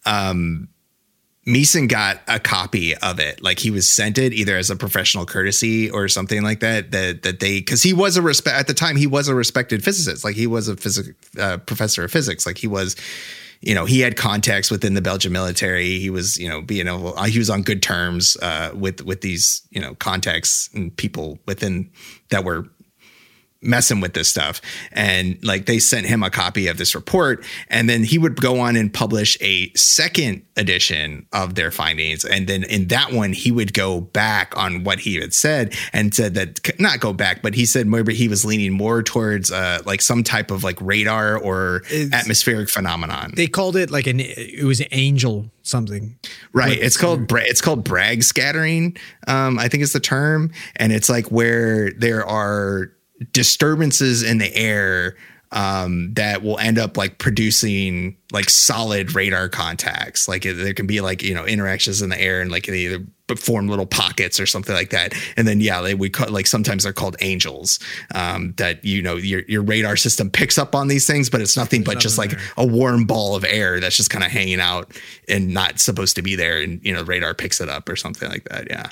um Meeson got a copy of it. Like he was sent it either as a professional courtesy or something like that, that, that they, cause he was a respect at the time, he was a respected physicist. Like he was a physics uh, professor of physics. Like he was, you know, he had contacts within the Belgian military. He was, you know, being able, he was on good terms uh, with, with these, you know, contacts and people within that were messing with this stuff. And like they sent him a copy of this report, and then he would go on and publish a second edition of their findings. And then in that one, he would go back on what he had said and said that not go back, but he said maybe he was leaning more towards uh, like some type of like radar or It's- atmospheric phenomenon. They called it like an, it was an angel something. Right. It's called bra- it's called Bragg scattering. Um, I think is the term. And it's like where there are disturbances in the air um, that will end up like producing like solid radar contacts. Like there can be like, you know, interactions in the air and like they either form little pockets or something like that. And then, yeah, they would call, like sometimes they're called angels um, that, you know, your, your radar system picks up on these things, but it's nothing but just like a warm ball of air that's just kind of hanging out and not supposed to be there. And, you know, radar picks it up or something like that. Yeah.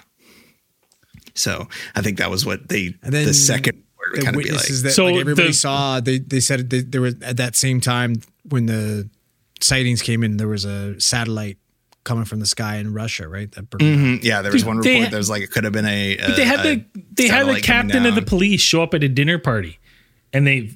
So I think that was what they, And then the second the kind of be like. witnesses that So like everybody the- saw, they they said they, there was at that same time when the sightings came in, there was a satellite coming from the sky in Russia, right? That burned up. Mhm. Yeah, there was one They report. ha- There was like it could have been a. But they had the they had the captain of the police show up at a dinner party, and they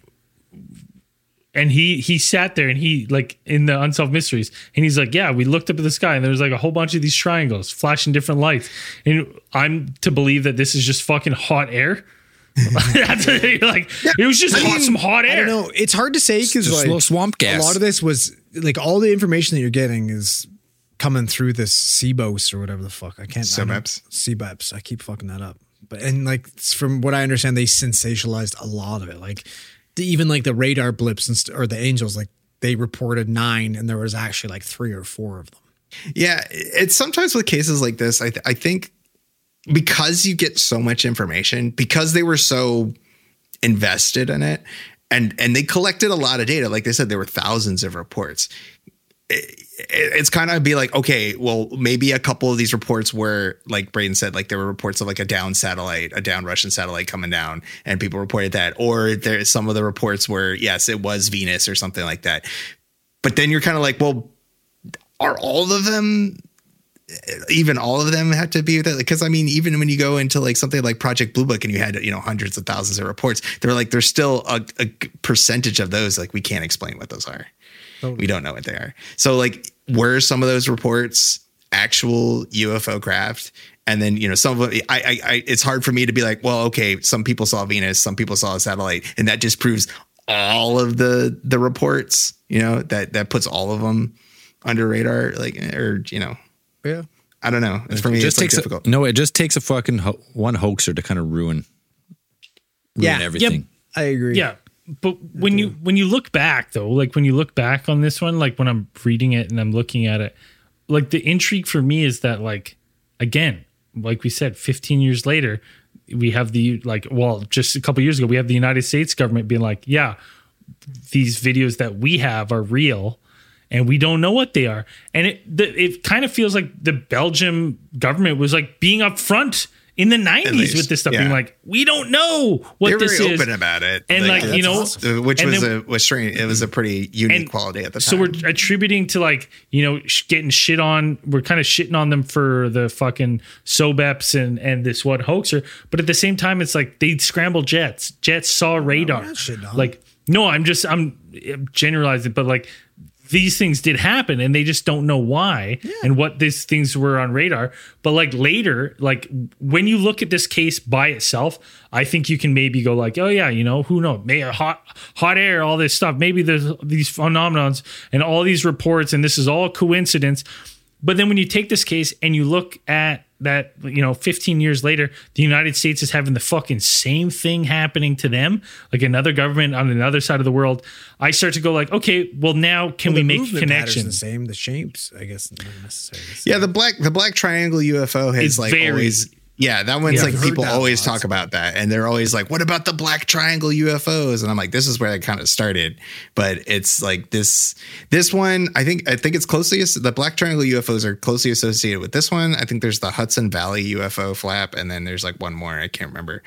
and he he sat there and he like in the Unsolved Mysteries, and he's like, yeah, we looked up at the sky and there was like a whole bunch of these triangles flashing different lights, and I'm to believe that this is just fucking hot air. That's like it was just hot, some hot I air. don't know. It's hard to say because Just a like little swamp gas. a lot of this was like all the information that you're getting is coming through this C B O S or whatever the fuck. I can't. SOBEPS? C B O P S. I keep fucking that up. But and like from what I understand, they sensationalized a lot of it. Like the, even like the radar blips and st- or the angels, like they reported nine, and there was actually like three or four of them. Yeah, it's sometimes with cases like this. I th- I think because you get so much information, because they were so invested in it, and and they collected a lot of data. Like they said, there were thousands of reports. It, it's kind of be like, okay, well, maybe a couple of these reports were, like Braden said, like there were reports of like a down satellite, a down Russian satellite coming down, and people reported that. Or there's some of the reports where, yes, it was Venus or something like that. But then you're kind of like, well, are all of them, even all of them have to be that? Because I mean, even when you go into like something like Project Blue Book and you had, you know, hundreds of thousands of reports, they're like, there's still a, a percentage of those, like we can't explain what those are. We don't know what they are. So like, were some of those reports actual U F O craft? And then, you know, some of it, I, I, I, it's hard for me to be like, well, okay, some people saw Venus, some people saw a satellite, and that just proves all of the the reports, you know, that that puts all of them under radar, like, or, you know, yeah, I don't know. It's for me, it just it's like takes difficult. a, no, it just takes a fucking ho- one hoaxer to kind of ruin, ruin Yeah. everything. Yep. I agree. Yeah. But when you when you look back though, like when you look back on this one, like when I'm reading it and I'm looking at it, like the intrigue for me is that, like, again, like we said, fifteen years later, we have the, like, well, just a couple years ago, we have the United States government being like, yeah, these videos that we have are real and we don't know what they are. And it the, it kind of feels like the Belgium government was like being upfront in the nineties least, with this stuff, yeah. being like, we don't know what They're this very is. open about it, And, like, you know, uh, which and was then- a was strange. It was a pretty unique and quality at the time. So we're attributing to, like, you know, sh- getting shit on. We're kind of shitting on them for the fucking SOBEPs and and this one hoaxer. But at the same time, it's like they scrambled jets. Jets saw radar. not shitting on Like, no, I'm just I'm generalizing, but like these things did happen and they just don't know why and what these things were on radar. But like later, like when you look at this case by itself, I think you can maybe go like, oh yeah, you know, who knows? Maybe hot, hot air, all this stuff. Maybe there's these phenomenons and all these reports and this is all coincidence. But then when you take this case and you look at that, you know, fifteen years later, the United States is having the fucking same thing happening to them, like another government on another side of the world. I start to go like, okay, well now can Well, we the make a movement pattern's connection? The same, the shapes, I guess, not necessarily. the same. yeah, the black the black triangle U F O has It's like very- always. Yeah, that one's Yeah, like I've heard people that always lots. talk about that, and they're always like, "What about the black triangle U F Os?" And I'm like, "This is where it kind of started," but it's like this this one. I think I think it's closely the black triangle U F Os are closely associated with this one. I think there's the Hudson Valley U F O flap, and then there's like one more I can't remember.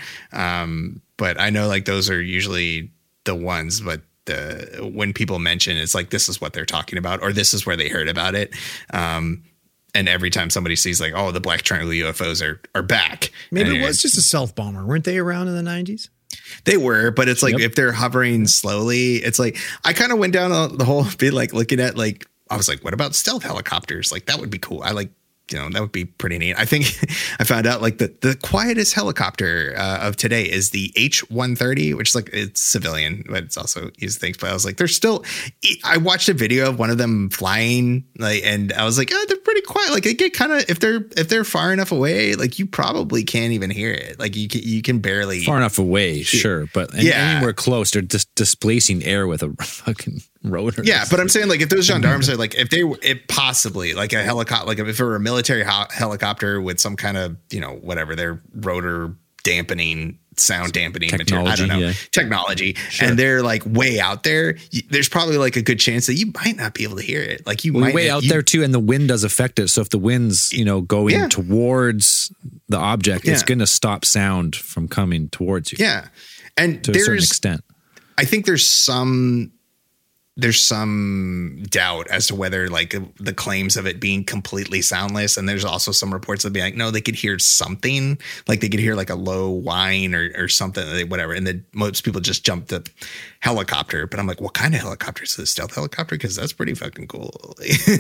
Um, but I know like those are usually the ones, but. The, when people mention it's like this is what they're talking about, or this is where they heard about it. Um, And every time somebody sees like, oh, the black triangle U F Os are are back. Maybe And it was just a stealth bomber. Weren't they around in the nineties? they were, but it's like Yep. if they're hovering slowly, it's like I kind of went down the whole bit, like looking at like I was like, what about stealth helicopters? Like that would be cool. I like. You know, that would be pretty neat. I think I found out like the, the quietest helicopter uh, of today is the H one thirty, which is like it's civilian, but it's also used things. But I was like, they're still. I watched a video of one of them flying, like, and I was like, oh, they're pretty quiet. Like they get kind of if they're if they're far enough away, like you probably can't even hear it. Like you can, you can barely Far enough away, sure, but any- Yeah. anywhere close, they're just displacing air with a fucking rotor. Yeah, but I'm saying like if those gendarmes are like if they were if possibly like a helicopter, like if it were a military ho- helicopter with some kind of, you know, whatever their rotor dampening, sound dampening material, I don't know, Technology, yeah. technology, and they're like way out there, y- there's probably like a good chance that you might not be able to hear it. Like you We're might way not- out you- there too, and the wind does affect it. So if the wind's, you know, going Yeah. towards the object, it's Yeah. going to stop sound from coming towards you. Yeah, and to a certain there's extent. I think there's some there's some doubt as to whether like the claims of it being completely soundless, and there's also some reports that be like, no, they could hear something, like they could hear like a low whine or or something, they- whatever. And then most people just jump to helicopter, but I'm like, what kind of helicopter is this? Stealth helicopter? Because that's pretty fucking cool.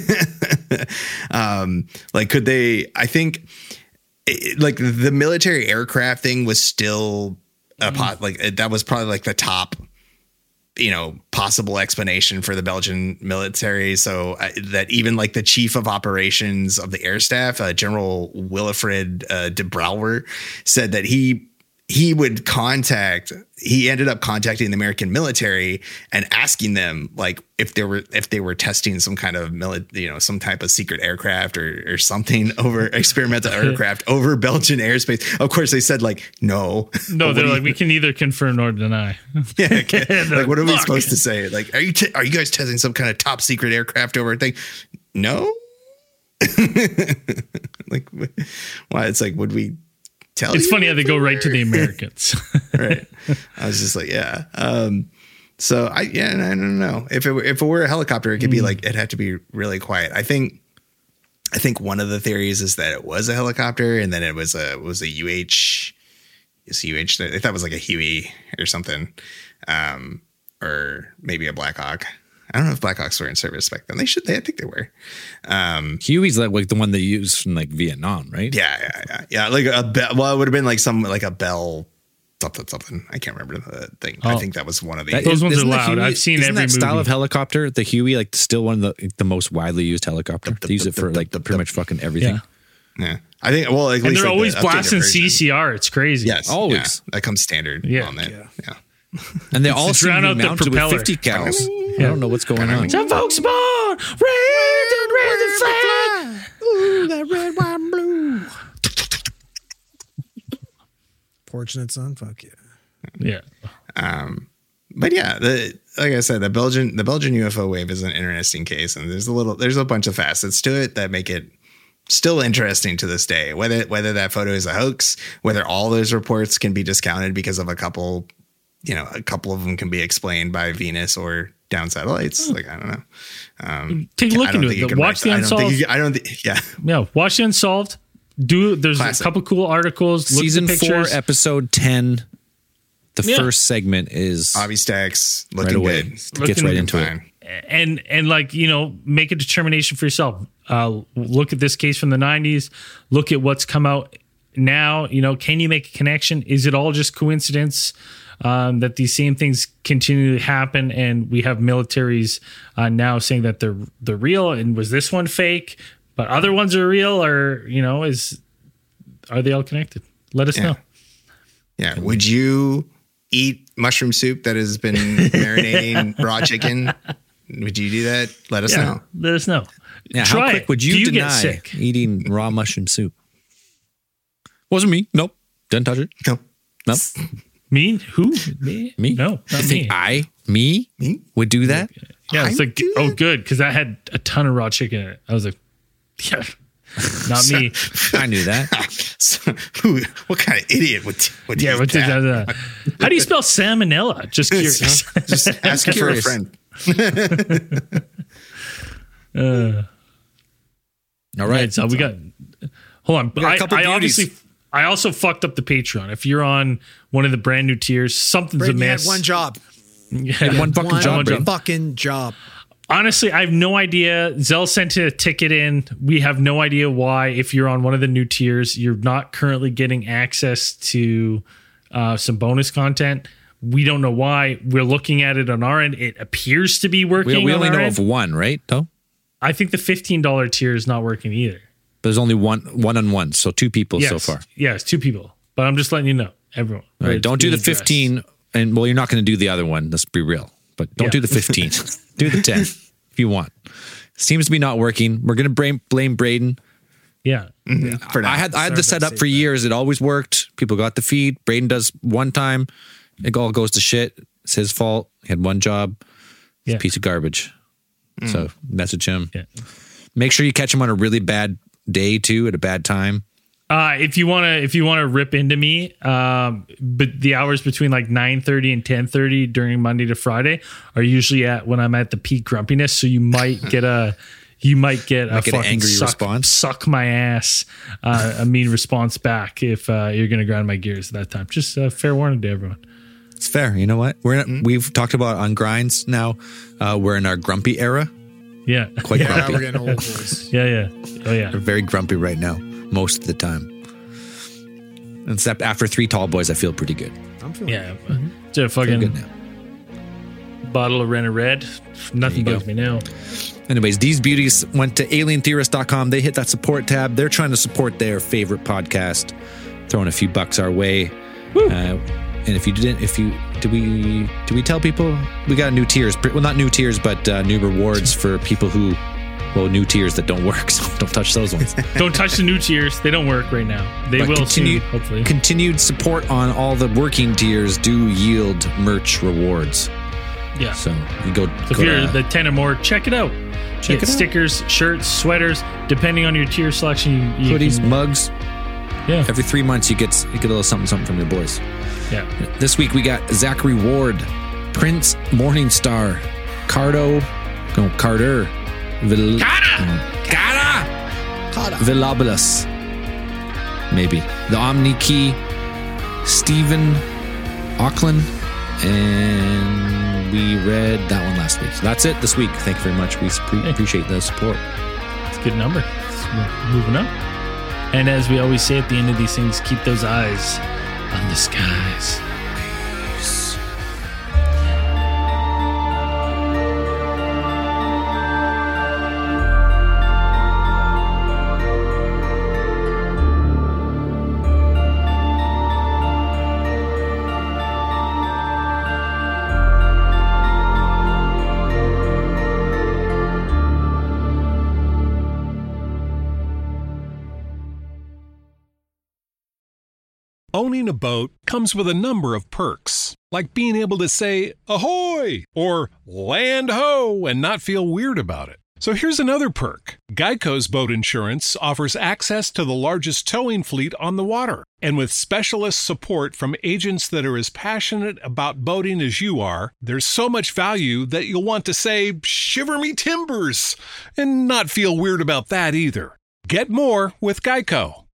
um, like, could they? I think it, like the military aircraft thing was still a pot, like that was probably like the top, you know, possible explanation for the Belgian military. So uh, that even like the chief of operations of the air staff, uh, General Wilfred uh, de Brouwer, said that he he would contact. He ended up contacting the American military and asking them like if they were if they were testing some kind of mili- you know, some type of secret aircraft or or something over experimental aircraft over Belgian airspace. Of course, they said like no, No, But they're what do like, you- we can neither confirm nor deny. yeah, okay. Like, what are we Fuck. supposed to say? Like, are you t- are you guys testing some kind of top secret aircraft over a thing? No. Like, why? It's like, would we tell? It's you funny how they go right to the or- Americans. right. I was just like, yeah. Um, so I yeah, and I don't know if it were, if it were a helicopter, it could be like it'd have to be really quiet. I think. I think one of the theories is that it was a helicopter, and then it was a it was a U H. It's U H. I thought it was like a Huey or something, um, or maybe a Black Hawk. I don't know if Blackhawks were in service back then. They should. They, I think they were. Um, Huey's like, like the one they used from like Vietnam, right? yeah, yeah, yeah, yeah. Like a Bell. Well, it would have been like some like a Bell something something. I can't remember the thing. Oh. I think that was one of the. That- Those ones are isn't the loud. Huey- I've seen isn't every that style movie. of helicopter, the Huey, like still one of the the most widely used helicopter. They use it for like pretty much fucking everything. Yeah. yeah, I think. Well, at And least they're like always the updated blasting version. C C R. It's crazy. Yes, Always. yeah, that comes standard. Yeah. on that. Yeah. yeah. And they all To seem drown to out be the mounted with propeller. fifty cals. I don't know what's going on. Some folks born, raised and raised the flag. Ooh, that red, white, and blue. Fortunate son, fuck yeah. Yeah. Um, but yeah, the like I said, the Belgian the Belgian U F O wave is an interesting case, and there's a little there's a bunch of facets to it that make it still interesting to this day. Whether whether that photo is a hoax, whether all those reports can be discounted because of a couple, you know, a couple of them can be explained by Venus or down satellites. Like I don't know. Um, Take a look I don't into think it. you can Watch write- the I don't think Unsolved. you- I don't think. Yeah. Yeah. Watch the Unsolved. Do there's Classic. a couple cool articles. Look Season at the four, pictures. episode ten. The Yeah. first segment is Avi Stacks right looking away. good. It gets Looking right into it. Fine. and and like you know make a determination for yourself. Uh, look at this case from the nineties. Look at what's come out now. You know, can you make a connection? Is it all just coincidence um, that these same things continue to happen? And we have militaries uh, now saying that they're they're real. And was this one fake? But other ones are real, or you know, is are they all connected? Let us Yeah. know. Yeah. Would you eat mushroom soup that has been marinating raw chicken? Would you do that? Let us Yeah, know. let us know. Yeah, Try how quick it. would you, Do you deny get sick? eating raw mushroom soup? Wasn't me. Nope. Didn't touch it. No. Nope. Me? Who? Me? Me? No, You not think me. I, me, Me? would do that? Yeah, it's I like, do oh, that. good, because I had a ton of raw chicken in it. I was like, yeah, not me. I knew that. So, who, what kind of idiot would, would Yeah, eat what did that? that? uh, how do you spell salmonella? Just curious. Just ask it for a curious. friend. uh, All right, right. so we got. Hold on, got a I, couple I beauties. obviously, I also fucked up the Patreon. If you're on one of the brand new tiers, something's Brayden, you had amiss. one job. Yeah. one fucking One job, Brayden. fucking job. Honestly, I have no idea. Zell sent a ticket in. We have no idea why. If you're on one of the new tiers, you're not currently getting access to uh, some bonus content. We don't know why. We're looking at it on our end. It appears to be working. We, we on only our know end. of one, right? Though I think the fifteen dollars tier is not working either. there's only one, one on one, so two people Yes. so far. Yes, two people. But I'm just letting you know, everyone. All right, It's don't do being the addressed. fifteen, and well, you're not going to do the other one. Let's be real, but don't Yeah. do the fifteen. Do the ten if you want. Seems to be not working. We're going to blame blame Brayden. Yeah. For now. I had I had Sorry this set about up for saying that. years. It always worked. People got the feed. Brayden does one time. It all goes to shit. It's his fault. He had one job. Yeah. Piece of garbage. So message him. Yeah. Make sure you catch him on a really bad day too, at a bad time. Uh, if you want to, if you want to rip into me, um, but the hours between like nine thirty and ten thirty during Monday to Friday are usually at when I'm at the peak grumpiness. So you might get a, you might get a Might get an fucking angry suck, response. suck my ass, uh, a mean response back if uh, you're gonna grind my gears at that time. Just uh, fair warning to everyone. It's fair. You know what? We're in, we've talked about on grinds now. Uh, we're in our grumpy era. Yeah, Quite Yeah, grumpy. we're getting old boys. yeah, yeah, oh yeah. We're very grumpy right now, most of the time. Except after three tall boys, I feel pretty good. I'm feeling Yeah, it's a Feel good fucking now. bottle of Renner Red. Nothing There you bugs me now. Anyways, these beauties went to alien theorist dot com. They hit that support tab. They're trying to support their favorite podcast, throwing a few bucks our way. Uh, and if you didn't, if you did we did we tell people we got new tiers? Well, not new tiers, but uh, new rewards for people who, well, new tiers that don't work. So don't touch those ones. Don't touch the new tiers; they don't work right now. They But will continued, soon, hopefully. continued support on all the working tiers do yield merch rewards. Yeah. So you go, So if go you're to, the ten or more, check it out. Check Get it out. stickers, shirts, sweaters, depending on your tier selection. You, you hoodies, can- mugs. yeah, Every three months you get you get a little something something from your boys. yeah. This week we got Zachary Ward, Prince Morningstar, Cardo, no Carter, Vil- Carter, Villabilis, maybe the Omni Key, Stephen Auckland, and we read that one last week. So that's it this week. Thank you very much. We pre- appreciate the support. It's a good number. It's moving up. And as we always say at the end of these things, keep those eyes on the skies. Peace. Owning a boat comes with a number of perks, like being able to say ahoy or land ho and not feel weird about it. So here's another perk. Geico's boat insurance offers access to the largest towing fleet on the water. And with specialist support from agents that are as passionate about boating as you are, there's so much value that you'll want to say, shiver me timbers, and not feel weird about that either. Get more with Geico.